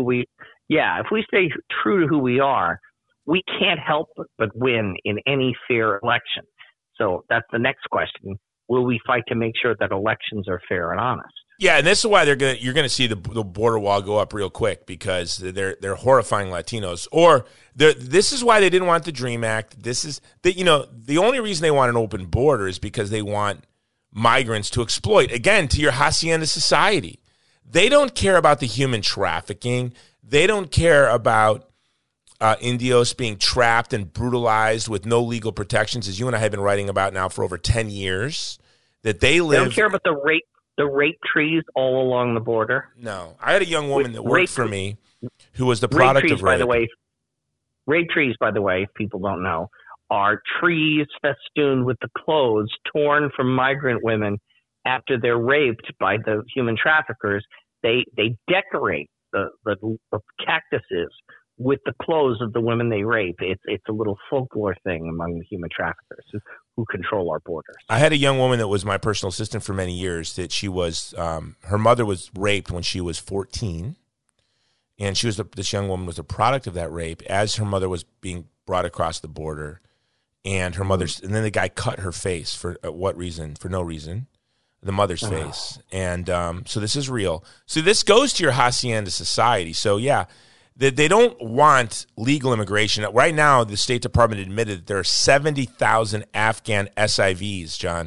who we are, we can't help but win in any fair election. So that's the next question. Will we fight to make sure that elections are fair and honest? Yeah, and this is why you're going to see the border wall go up real quick, because they're horrifying Latinos. Or this is why they didn't want the DREAM Act. This is the only reason they want an open border is because they want migrants to exploit, again, to your hacienda society. They don't care about the human trafficking. They don't care about Indios being trapped and brutalized with no legal protections, as you and I have been writing about now for over 10 years. That they live. They don't care about the rape trees all along the border. No, I had a young woman that worked for me who was the product of rape. Rape trees, by the way, if people don't know, are trees festooned with the clothes torn from migrant women after they're raped by the human traffickers. They decorate the cactuses with the clothes of the women they rape. It's a little folklore thing among the human traffickers who control our borders. I had a young woman that was my personal assistant for many years that she was, her mother was raped when she was 14. And this young woman was a product of that rape as her mother was being brought across the border. And and then the guy cut her face for what reason? For no reason. The mother's face. And so this is real. So this goes to your hacienda society. So yeah, they don't want legal immigration. Right now, the State Department admitted that there are 70,000 Afghan SIVs, John,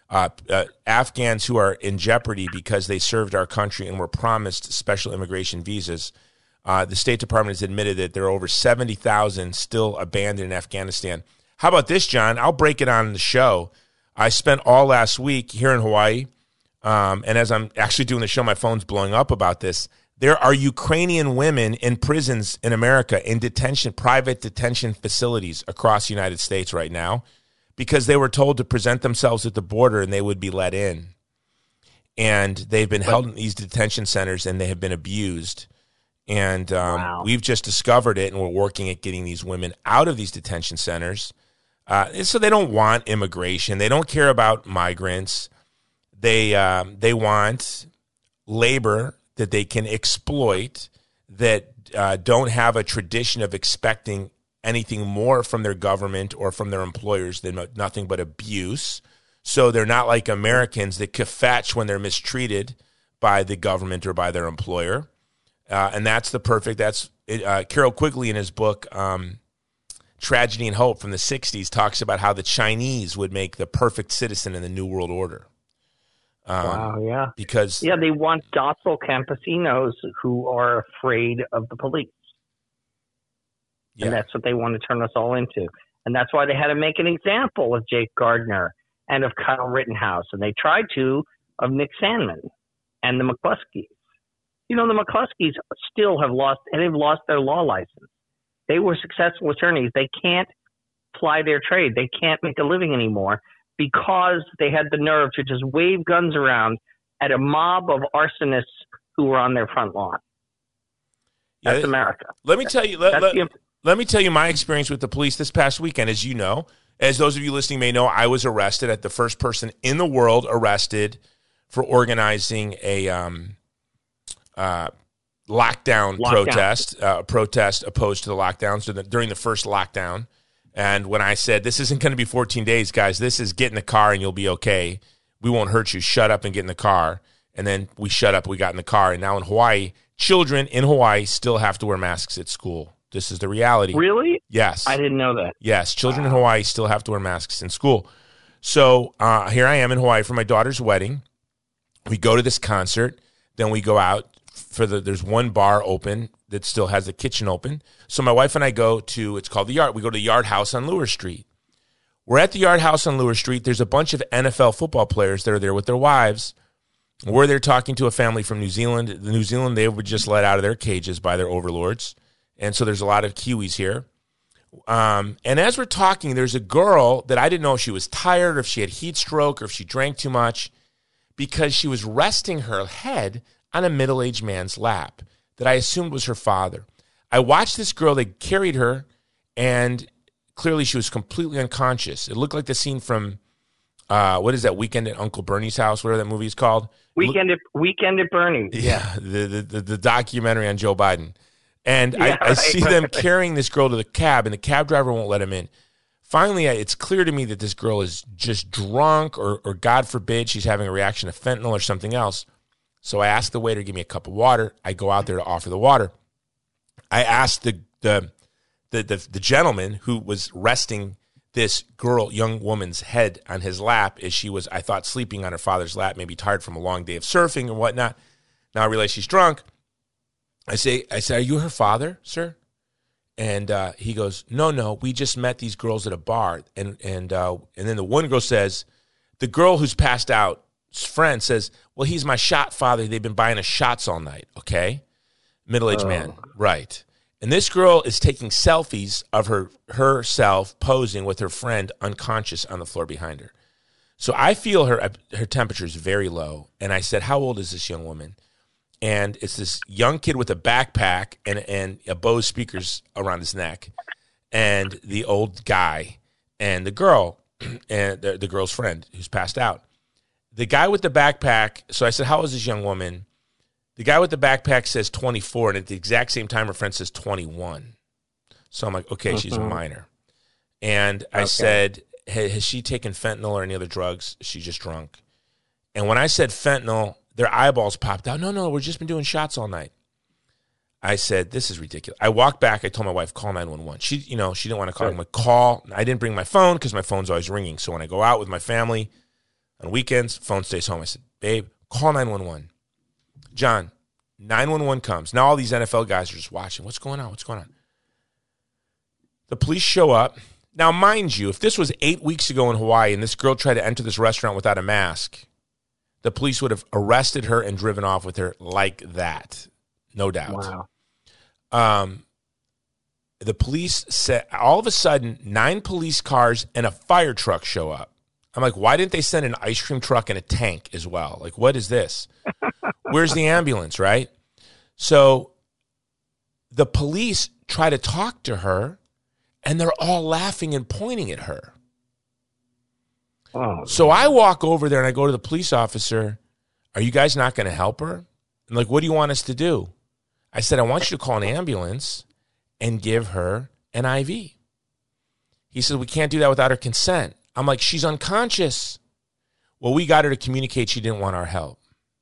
Afghans who are in jeopardy because they served our country and were promised special immigration visas. The State Department has admitted that there are over 70,000 still abandoned in Afghanistan. How about this, John? I'll break it on the show. I spent all last week here in Hawaii, and as I'm actually doing the show, my phone's blowing up about this. There are Ukrainian women in prisons in America, in private detention facilities across the United States right now, because they were told to present themselves at the border and they would be let in. and they've been held in these detention centers, and they have been abused. And we've just discovered it, and we're working at getting these women out of these detention centers. So they don't want immigration. They don't care about migrants. They want labor that they can exploit, that don't have a tradition of expecting anything more from their government or from their employers than nothing but abuse. So they're not like Americans that kvetch when they're mistreated by the government or by their employer. And that's Carol Quigley in his book, Tragedy and Hope from the 60s, talks about how the Chinese would make the perfect citizen in the New World Order. Wow, yeah. Because they want docile campesinos who are afraid of the police. Yeah. And that's what they want to turn us all into. And that's why they had to make an example of Jake Gardner and of Kyle Rittenhouse. And they tried to of Nick Sandmann and the McCluskeys. You know, the McCluskeys still have lost their law license. They were successful attorneys. They can't ply their trade. They can't make a living anymore because they had the nerve to just wave guns around at a mob of arsonists who were on their front lawn. That's America. Let me tell you. Let me tell you my experience with the police this past weekend. As you know, as those of you listening may know, I was arrested at the first person in the world arrested for organizing a lockdown protest opposed to the lockdowns during the first lockdown. And when I said, this isn't going to be 14 days, guys, this is get in the car and you'll be okay. We won't hurt you. Shut up and get in the car. And then we shut up, we got in the car. And now in Hawaii, children in Hawaii still have to wear masks at school. This is the reality. Really? Yes. I didn't know that. Yes, children in Hawaii still have to wear masks in school. So here I am in Hawaii for my daughter's wedding. We go to this concert. Then we go out there's one bar open that still has the kitchen open. So my wife and I go to, it's called the Yard. We go to the Yard House on Lure Street. We're at the Yard House on Lure Street. There's a bunch of NFL football players that are there with their wives. We're there talking to a family from New Zealand. New Zealand, they were just let out of their cages by their overlords. And so there's a lot of Kiwis here. And as we're talking, there's a girl that I didn't know if she was tired or if she had heat stroke or if she drank too much, because she was resting her head on a middle-aged man's lap that I assumed was her father. I watched this girl, they carried her, and clearly she was completely unconscious. It looked like the scene from, what is that, Weekend at Uncle Bernie's house, whatever that movie is called? Weekend at Bernie's. Yeah, the documentary on Joe Biden. And I see them carrying this girl to the cab, and the cab driver won't let him in. Finally, it's clear to me that this girl is just drunk, or God forbid, she's having a reaction to fentanyl or something else. So I asked the waiter to give me a cup of water. I go out there to offer the water. I asked the gentleman who was resting this young woman's head on his lap as she was, I thought, sleeping on her father's lap, maybe tired from a long day of surfing and whatnot. Now I realize she's drunk. I say, are you her father, sir? And he goes, no, we just met these girls at a bar. And then the one girl says, the girl who's passed out's friend says, well, he's my shot father. They've been buying us shots all night, okay? Middle-aged man, right. And this girl is taking selfies of herself posing with her friend unconscious on the floor behind her. So I feel her temperature is very low. And I said, how old is this young woman? And it's this young kid with a backpack and a Bose speakers around his neck, and the old guy and the girl and the girl's friend who's passed out. The guy with the backpack, so I said, how old is this young woman? The guy with the backpack says 24, and at the exact same time, her friend says 21. So I'm like, okay, she's a minor. And I said, has she taken fentanyl or any other drugs? She's just drunk. And when I said fentanyl, their eyeballs popped out. No, we've just been doing shots all night. I said, this is ridiculous. I walked back. I told my wife, call 911. She didn't want to call. I'm like, call. I didn't bring my phone because my phone's always ringing. So when I go out with my family on weekends, phone stays home. I said, babe, call 911. John, 911 comes. Now all these NFL guys are just watching. What's going on? The police show up. Now, mind you, if this was 8 weeks ago in Hawaii and this girl tried to enter this restaurant without a mask, the police would have arrested her and driven off with her like that. No doubt. Wow. The police said all of a sudden 9 police cars and a fire truck show up I'm like, why didn't they send an ice cream truck and a tank as well? Like, what is this? Where's the ambulance, right? So the police try to talk to her, and they're all laughing and pointing at her. Oh. So I walk over there and I go to the police officer. Are you guys not going to help her? I'm like, what do you want us to do? I said, I want you to call an ambulance and give her an IV. He said, we can't do that without her consent. I'm like, she's unconscious. Well, we got her to communicate she didn't want our help.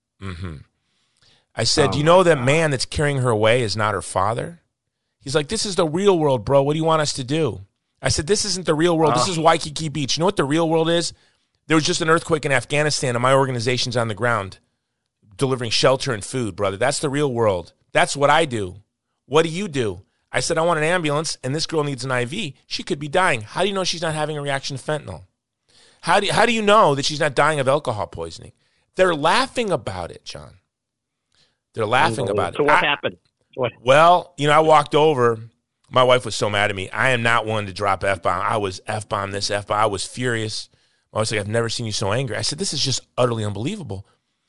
I said, do you know that man that's carrying her away is not her father? He's like, this is the real world, bro. What do you want us to do? I said, this isn't the real world. This is Waikiki Beach. You know what the real world is? There was just an earthquake in Afghanistan, and my organization's on the ground delivering shelter and food, brother. That's the real world. That's what I do. What do you do? I said, I want an ambulance, and this girl needs an IV. She could be dying. How do you know she's not having a reaction to fentanyl? How do you know that she's not dying of alcohol poisoning? They're laughing about it, John. They're laughing about it. So what happened? Well, I walked over. My wife was so mad at me. I am not one to drop F-bomb. I was F-bomb this, F-bomb. I was furious. I was like, I've never seen you so angry. I said, this is just utterly unbelievable.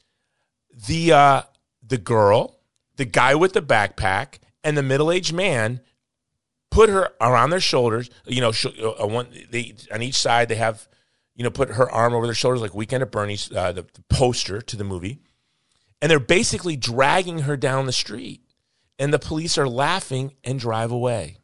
The girl, the guy with the backpack, and the middle-aged man put her around their shoulders. On each side they have, put her arm over their shoulders like Weekend at Bernie's, the poster to the movie. And they're basically dragging her down the street. And the police are laughing and drive away.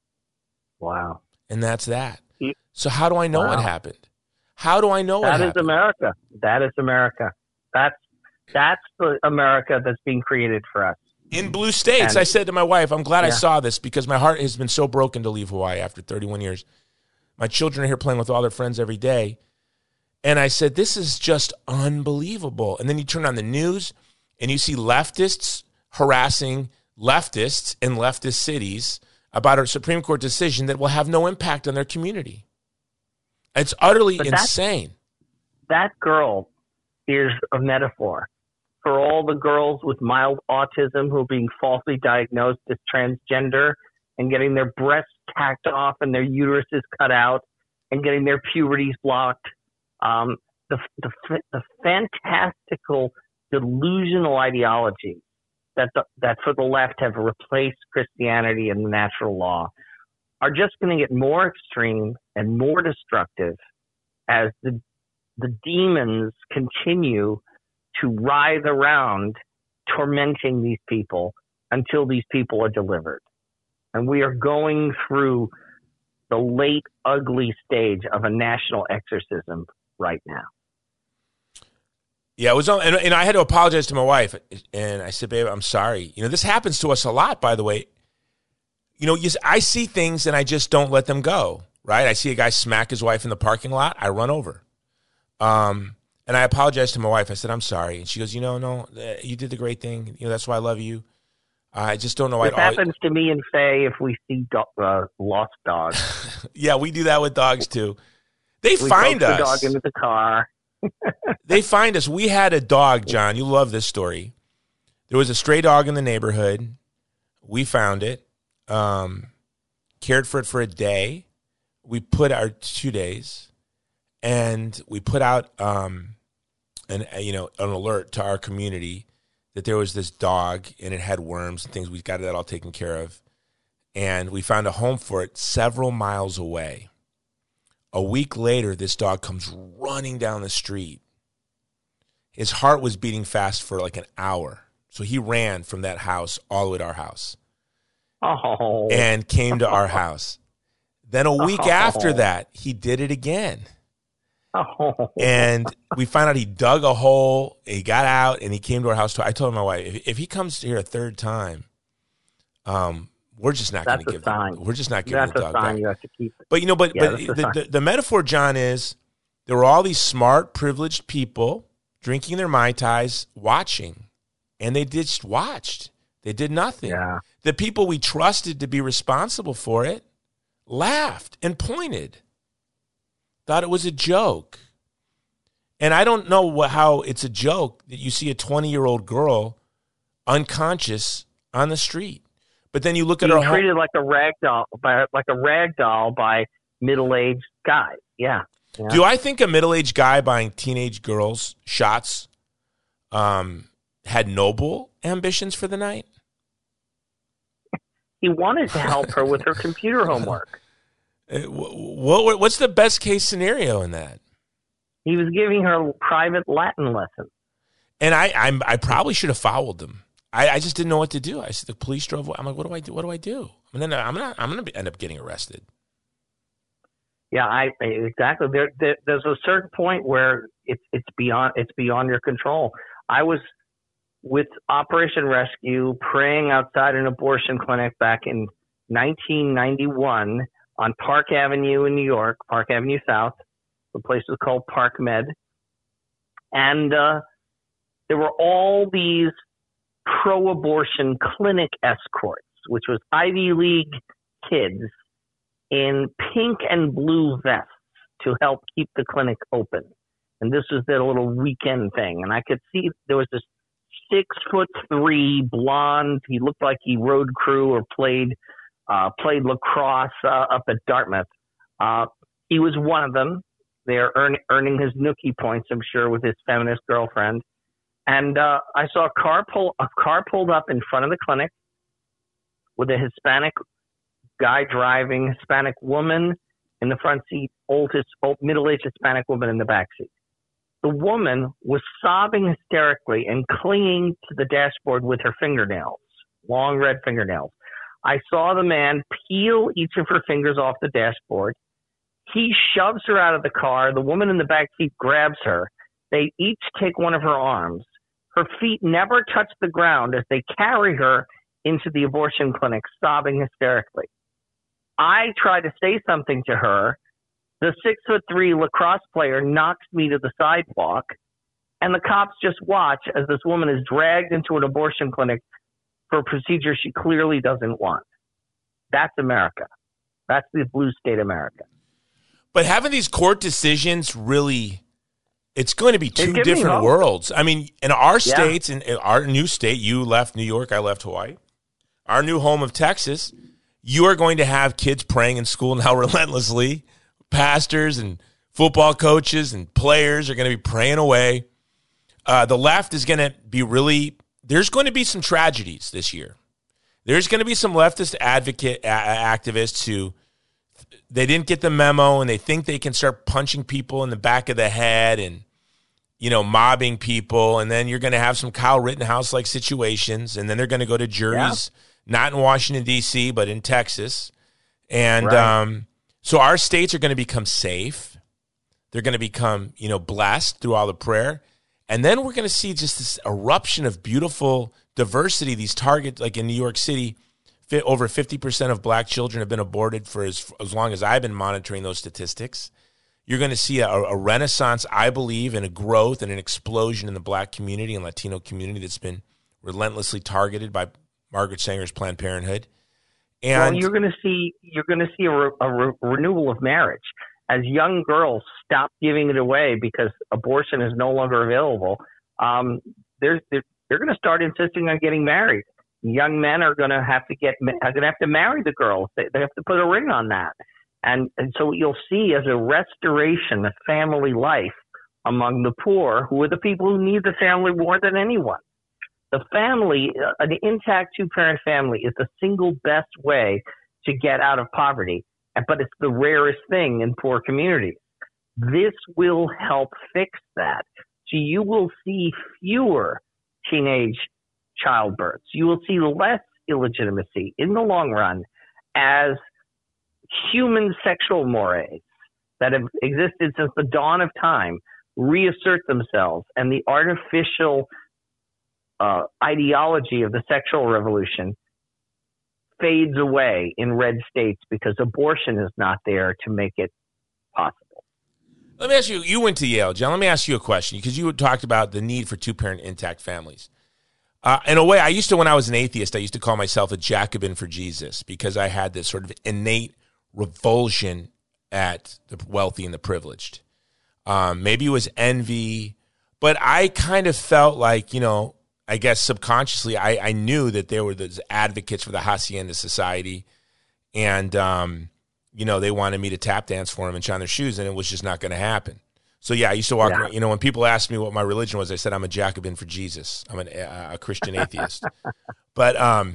Wow. And that's that. So how do I know what happened? How do I know what happened? That is America. That is America. That's the America that's being created for us. In blue states, I said to my wife, I'm glad I saw this because my heart has been so broken to leave Hawaii after 31 years. My children are here playing with all their friends every day. And I said, this is just unbelievable. And then you turn on the news and you see leftists harassing leftists in leftist cities about a Supreme Court decision that will have no impact on their community. It's utterly insane. That girl is a metaphor for all the girls with mild autism who are being falsely diagnosed as transgender and getting their breasts tacked off and their uteruses cut out and getting their puberties blocked. The fantastical, delusional ideology that for the left have replaced Christianity and the natural law are just going to get more extreme and more destructive as the demons continue to writhe around tormenting these people until these people are delivered. And we are going through the late ugly stage of a national exorcism right now. Yeah, it was, and I had to apologize to my wife, and I said, "Babe, I'm sorry. This happens to us a lot, by the way. I see things and I just don't let them go. Right? I see a guy smack his wife in the parking lot, I run over. And I apologized to my wife. I said, I'm sorry, and she goes, no, you did the great thing. That's why I love you. I just don't know why. It happens to me and Faye if we see lost dogs. Yeah, we do that with dogs too. They find us. The dog into the car. They find us. We had a dog, John. You love this story. There was a stray dog in the neighborhood. We found it, cared for it for a day. We put our 2 days, and we put out an alert to our community that there was this dog and it had worms and things. We got that all taken care of, and we found a home for it several miles away. A week later, this dog comes running down the street. His heart was beating fast for like an hour. So he ran from that house all the way to our house and came to our house. Then a week after that, he did it again. And we found out he dug a hole, he got out, and he came to our house. I told my wife, if he comes here a third time, we're just not going to give him. We're just not giving the dog back. That's a sign you have to keep it. But the metaphor, John, is there were all these smart, privileged people drinking their Mai Tais, watching, and they just watched. They did nothing. Yeah. The people we trusted to be responsible for it laughed and pointed, thought it was a joke. And I don't know how it's a joke that you see a 20-year-old girl unconscious on the street. But then you look at her treated like a rag doll by middle-aged guys. Yeah. Yeah. Do I think a middle-aged guy buying teenage girls shots had noble ambitions for the night? He wanted to help her with her computer homework. What's the best case scenario in that? He was giving her private Latin lessons. And I probably should have followed them. I just didn't know what to do. I said the police drove away. I'm like, what do I do? What do I do? And then I'm gonna end up getting arrested. Yeah, exactly. There's a certain point where it's beyond your control. I was with Operation Rescue praying outside an abortion clinic back in 1991 on Park Avenue in New York, Park Avenue South. The place was called Park Med, and there were all these pro-abortion clinic escorts, which was Ivy League kids in pink and blue vests to help keep the clinic open. And this was their little weekend thing. And I could see there was this 6'3" blonde. He looked like he rode crew or played lacrosse up at Dartmouth. He was one of them. They're earning his nookie points, I'm sure, with his feminist girlfriend. And I saw a car pulled up in front of the clinic with a Hispanic guy driving, Hispanic woman in the front seat, middle-aged Hispanic woman in the back seat. The woman was sobbing hysterically and clinging to the dashboard with her fingernails, long red fingernails. I saw the man peel each of her fingers off the dashboard. He shoves her out of the car. The woman in the back seat grabs her. They each take one of her arms. Her feet never touch the ground as they carry her into the abortion clinic, sobbing hysterically. I try to say something to her. The 6'3" lacrosse player knocks me to the sidewalk, and the cops just watch as this woman is dragged into an abortion clinic for a procedure she clearly doesn't want. That's America. That's the blue state America. But having these court decisions really, it's going to be two different worlds. I mean, in our states, in our new state, you left New York, I left Hawaii. Our new home of Texas, you are going to have kids praying in school now relentlessly. Pastors and football coaches and players are going to be praying away. The left is going to be there's going to be some tragedies this year. There's going to be some leftist activists who they didn't get the memo and they think they can start punching people in the back of the head and, mobbing people. And then you're going to have some Kyle Rittenhouse-like situations. And then they're going to go to juries, not in Washington, D.C., but in Texas. And right. So our states are going to become safe. They're going to become, blessed through all the prayer. And then we're going to see just this eruption of beautiful diversity. These targets, like in New York City, over 50% of black children have been aborted for as long as I've been monitoring those statistics. You're going to see a renaissance, I believe, and a growth and an explosion in the black community and Latino community that's been relentlessly targeted by Margaret Sanger's Planned Parenthood. And you're going to see a renewal of marriage as young girls stop giving it away because abortion is no longer available. They're going to start insisting on getting married. Young men are going to have to marry the girls. They have to put a ring on that, and so what you'll see as a restoration of family life among the poor, who are the people who need the family more than anyone. The family, an intact two-parent family, is the single best way to get out of poverty, but it's the rarest thing in poor communities. This will help fix that. So you will see fewer teenage childbirths. You will see less illegitimacy in the long run as human sexual mores that have existed since the dawn of time reassert themselves, and the artificial ideology of the sexual revolution fades away in red states because abortion is not there to make it possible. Let me ask you, you went to Yale, John. Let me ask you a question because you talked about the need for two-parent intact families. In a way, when I was an atheist, I used to call myself a Jacobin for Jesus because I had this sort of innate revulsion at the wealthy and the privileged. Maybe it was envy, but I kind of felt like, I guess subconsciously, I knew that there were those advocates for the Hacienda Society, and they wanted me to tap dance for them and shine their shoes, and it was just not going to happen. So, yeah, I used to walk around. When people asked me what my religion was, I said I'm a Jacobin for Jesus. I'm a Christian atheist. But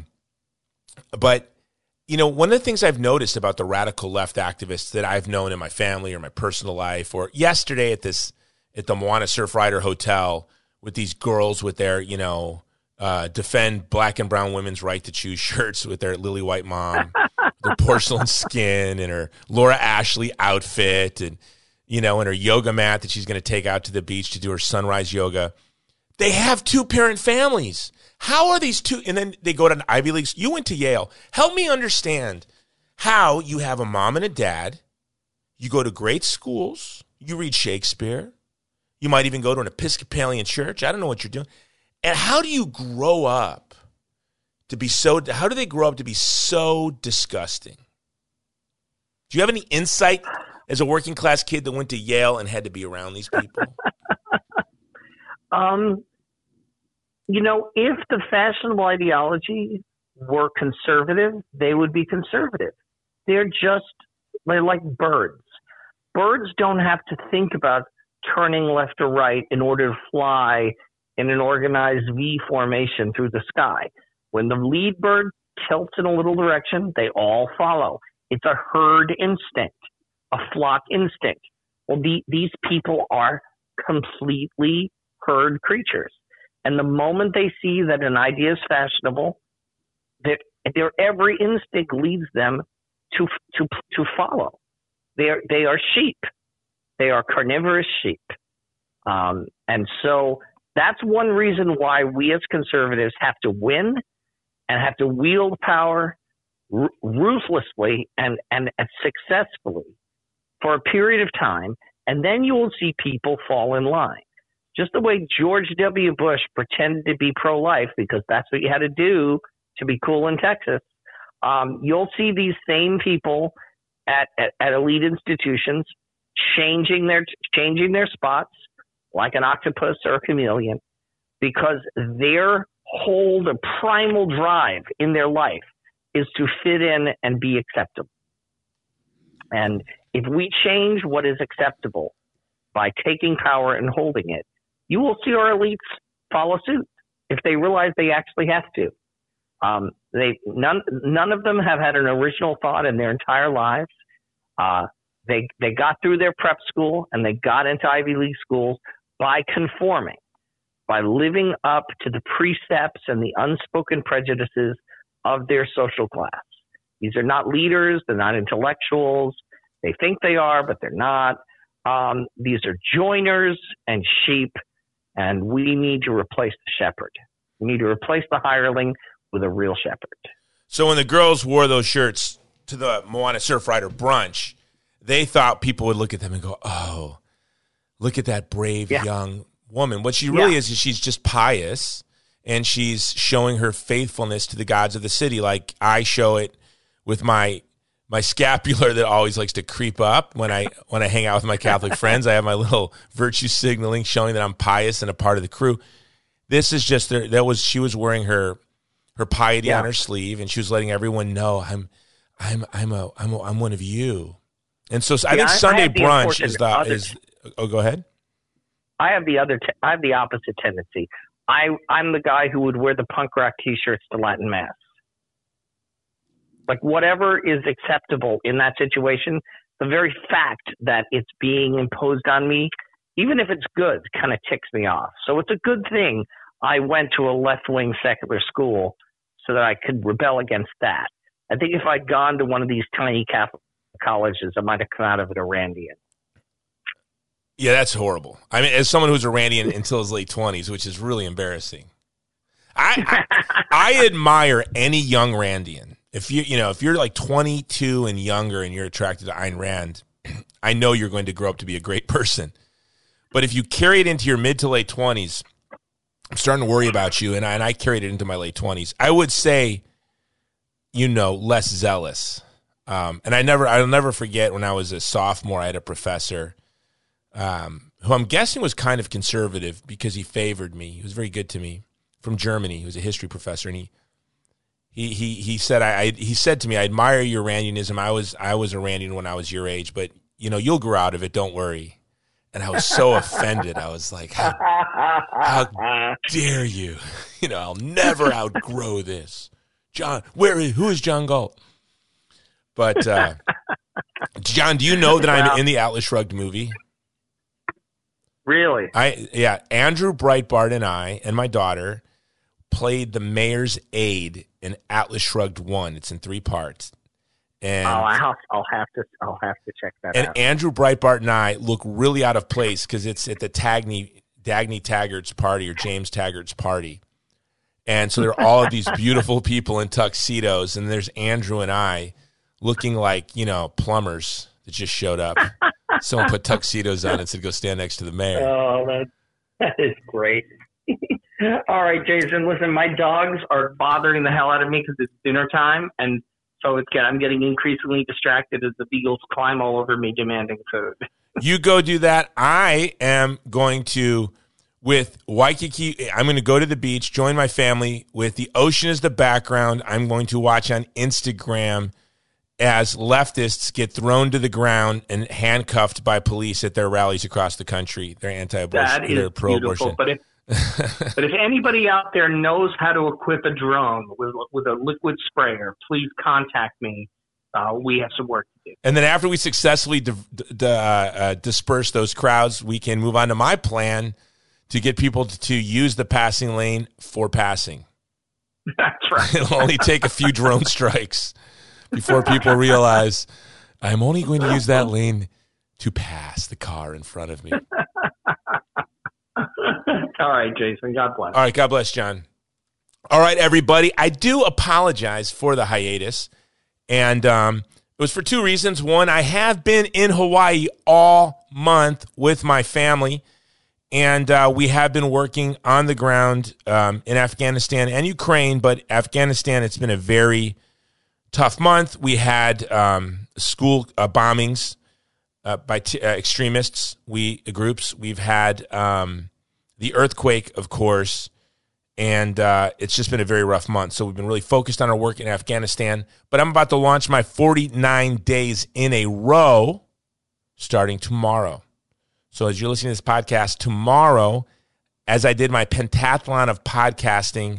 one of the things I've noticed about the radical left activists that I've known in my family or my personal life, or yesterday at the Moana Surfrider Hotel with these girls with their, defend black and brown women's right to choose shirts with their lily white mom, their porcelain skin and her Laura Ashley outfit and her yoga mat that she's going to take out to the beach to do her sunrise yoga. They have 2-parent families. How are these two? And then they go to Ivy Leagues. You went to Yale. Help me understand how you have a mom and a dad. You go to great schools. You read Shakespeare. You might even go to an Episcopalian church. I don't know what you're doing. And how do you grow up to be how do they grow up to be so disgusting? Do you have any insight as a working class kid that went to Yale and had to be around these people? If the fashionable ideology were conservative, they would be conservative. They're like birds. Birds don't have to think about turning left or right in order to fly in an organized V formation through the sky. When the lead bird tilts in a little direction, they all follow. It's a herd instinct, a flock instinct. Well, these people are completely herd creatures. And the moment they see that an idea is fashionable, their every instinct leads them to follow. They are sheep. They are carnivorous sheep. And so that's one reason why we as conservatives have to win and have to wield power ruthlessly and successfully for a period of time. And then you will see people fall in line. Just the way George W. Bush pretended to be pro-life because that's what you had to do to be cool in Texas. You'll see these same people at elite institutions changing their spots like an octopus or a chameleon because their whole primal drive in their life is to fit in and be acceptable. And if we change what is acceptable by taking power and holding it, you will see our elites follow suit if they realize they actually have to. None of them have had an original thought in their entire lives. They got through their prep school and they got into Ivy League schools by conforming, by living up to the precepts and the unspoken prejudices of their social class. These are not leaders. They're not intellectuals. They think they are, but they're not. These are joiners and sheep, and we need to replace the shepherd. We need to replace the hireling with a real shepherd. So when the girls wore those shirts to the Moana Surfrider brunch, they thought people would look at them and go, oh, look at that brave young woman. What she really is she's just pious, and she's showing her faithfulness to the gods of the city like I show it with my scapular that always likes to creep up when I hang out with my Catholic friends. I have my little virtue signaling showing that I'm pious and a part of the crew. This is just she was wearing her piety on her sleeve, and she was letting everyone know I'm one of you. And so I think Sunday brunch is oh, go ahead. I have the opposite tendency. I'm the guy who would wear the punk rock t-shirts to Latin Mass. Like whatever is acceptable in that situation, the very fact that it's being imposed on me, even if it's good, kind of ticks me off. So it's a good thing I went to a left-wing secular school so that I could rebel against that. I think if I'd gone to one of these tiny Catholic colleges, I might have come out of it Irandian. Yeah, that's horrible. I mean, as someone who's Irandian until his late 20s, which is really embarrassing. I admire any young Randian. If you're like 22 and younger and you're attracted to Ayn Rand, I know you're going to grow up to be a great person. But if you carry it into your mid to late 20s, I'm starting to worry about you, and I carried it into my late 20s. I would say, less zealous. And I'll never forget when I was a sophomore, I had a professor who I'm guessing was kind of conservative because he favored me. He was very good to me, from Germany. He was a history professor, and he said he said to me, I admire your Randianism. I was a Randian when I was your age, but you'll grow out of it. Don't worry. And I was so offended. I was like, how dare you? I'll never outgrow this. John, who is John Galt? But John, do you know that I'm in the Atlas Shrugged movie? Really? Andrew Breitbart and I and my daughter played the mayor's aide in Atlas Shrugged 1. It's in 3 parts. And I'll have to check that out. And Andrew Breitbart and I look really out of place because it's at the Dagny Taggart's party or James Taggart's party. And so there are all of these beautiful people in tuxedos, and there's Andrew and I looking like, plumbers that just showed up. Someone put tuxedos on and said, go stand next to the mayor. Oh, that is great. All right, Jason, listen, my dogs are bothering the hell out of me because it's dinner time, and so I'm getting increasingly distracted as the beagles climb all over me demanding food. You go do that. I am going to, with Waikiki, I'm going to go to the beach, join my family with the ocean as the background. I'm going to watch on Instagram as leftists get thrown to the ground and handcuffed by police at their rallies across the country. They're anti-abortion, they're pro-abortion. But if anybody out there knows how to equip a drone with a liquid sprayer, please contact me. We have some work to do. And then after we successfully disperse those crowds, we can move on to my plan to get people to use the passing lane for passing. That's right. It'll only take a few drone strikes before people realize I'm only going to use that lane to pass the car in front of me. All right, Jason. God bless. All right. God bless, John. All right, everybody. I do apologize for the hiatus. And it was for 2 reasons. One, I have been in Hawaii all month with my family. And we have been working on the ground in Afghanistan and Ukraine. But Afghanistan, it's been a very tough month. We had school bombings by extremists, groups. We've had the earthquake, of course, and it's just been a very rough month. So we've been really focused on our work in Afghanistan. But I'm about to launch my 49 days in a row starting tomorrow. So as you're listening to this podcast tomorrow, as I did my pentathlon of podcasting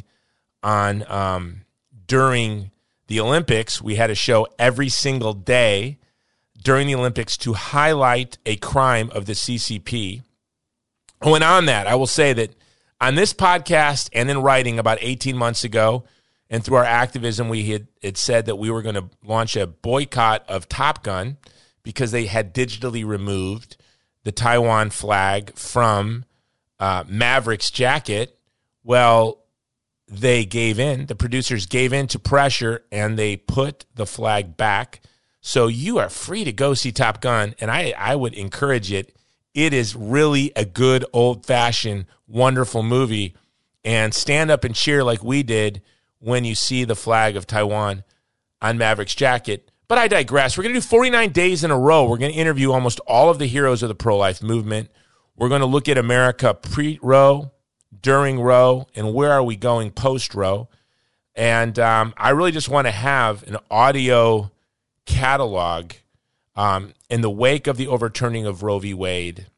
on during the Olympics, we had a show every single day during the Olympics to highlight a crime of the CCP. Oh, and on that, I will say that on this podcast and in writing about 18 months ago, and through our activism, we had said that we were going to launch a boycott of Top Gun because they had digitally removed the Taiwan flag from Maverick's jacket. Well, they gave in. The producers gave in to pressure, and they put the flag back. So you are free to go see Top Gun, and I would encourage it. It is really a good, old-fashioned, wonderful movie. And stand up and cheer like we did when you see the flag of Taiwan on Maverick's jacket. But I digress. We're going to do 49 days in a row. We're going to interview almost all of the heroes of the pro-life movement. We're going to look at America pre-Roe, during Roe, and where are we going post-Roe. And I really just want to have an audio catalog in the wake of the overturning of Roe v. Wade,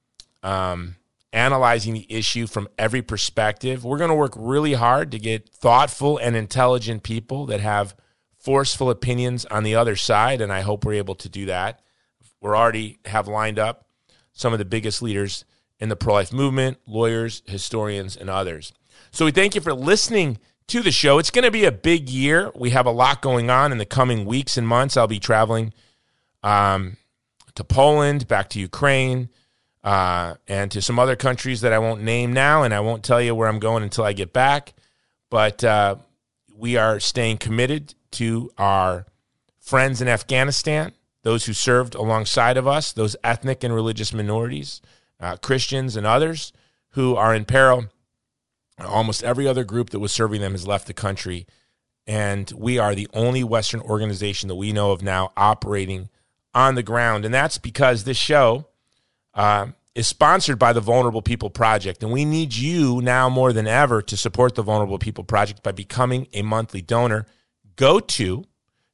analyzing the issue from every perspective. We're going to work really hard to get thoughtful and intelligent people that have forceful opinions on the other side, and I hope we're able to do that. We're already have lined up some of the biggest leaders in the pro-life movement, lawyers, historians, and others. So we thank you for listening to the show. It's going to be a big year. We have a lot going on in the coming weeks and months. I'll be traveling to Poland, back to Ukraine, and to some other countries that I won't name now, and I won't tell you where I'm going until I get back. But we are staying committed to our friends in Afghanistan, those who served alongside of us, those ethnic and religious minorities, Christians and others who are in peril. Almost every other group that was serving them has left the country, and we are the only Western organization that we know of now operating on the ground. And that's because this show is sponsored by the Vulnerable People Project, and we need you now more than ever to support the Vulnerable People Project by becoming a monthly donor. Go to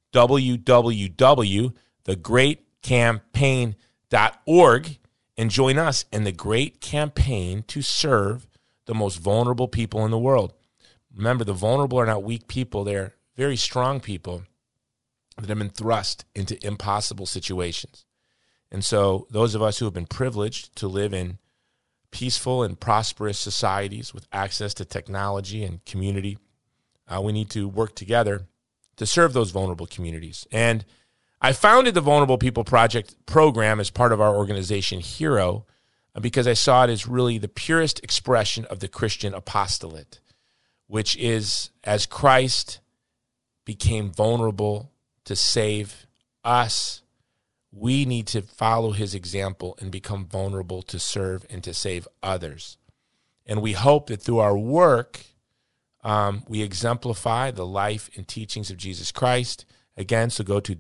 www.thegreatcampaign.org and join us in the great campaign to serve the most vulnerable people in the world. Remember, the vulnerable are not weak people. They're very strong people that have been thrust into impossible situations. And so those of us who have been privileged to live in peaceful and prosperous societies with access to technology and community, we need to work together to serve those vulnerable communities. And I founded the Vulnerable People Project program as part of our organization, Hero, because I saw it as really the purest expression of the Christian apostolate, which is as Christ became vulnerable to save us, we need to follow his example and become vulnerable to serve and to save others. And we hope that through our work, we exemplify the life and teachings of Jesus Christ. Again, so go to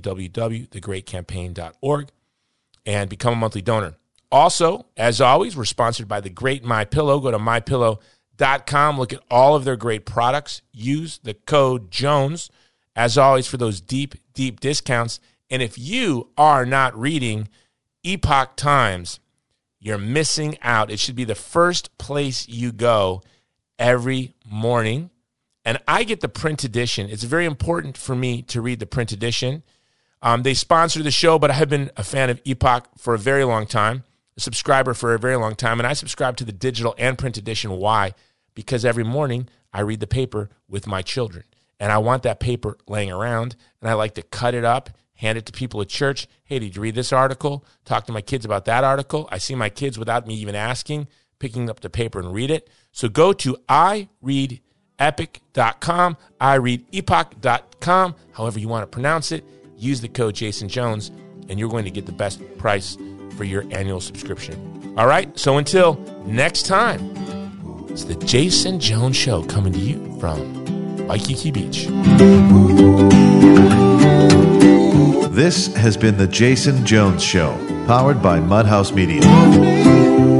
www.thegreatcampaign.org and become a monthly donor. Also, as always, we're sponsored by the Great MyPillow. Go to mypillow.com. Look at all of their great products. Use the code Jones, as always, for those deep, deep discounts. And if you are not reading Epoch Times, you're missing out. It should be the first place you go every morning. And I get the print edition. It's very important for me to read the print edition. They sponsor the show, but I have been a fan of Epoch for a very long time, a subscriber for a very long time. And I subscribe to the digital and print edition. Why? Because every morning I read the paper with my children. And I want that paper laying around, and I like to cut it up, hand it to people at church. Hey, did you read this article? Talk to my kids about that article. I see my kids, without me even asking, picking up the paper and read it. So go to ireadepic.com, ireadepoch.com, however you want to pronounce it. Use the code Jason Jones, and you're going to get the best price for your annual subscription. All right, so until next time, it's the Jason Jones Show coming to you from Waikiki Beach. This has been the Jason Jones Show, powered by Mudhouse Media.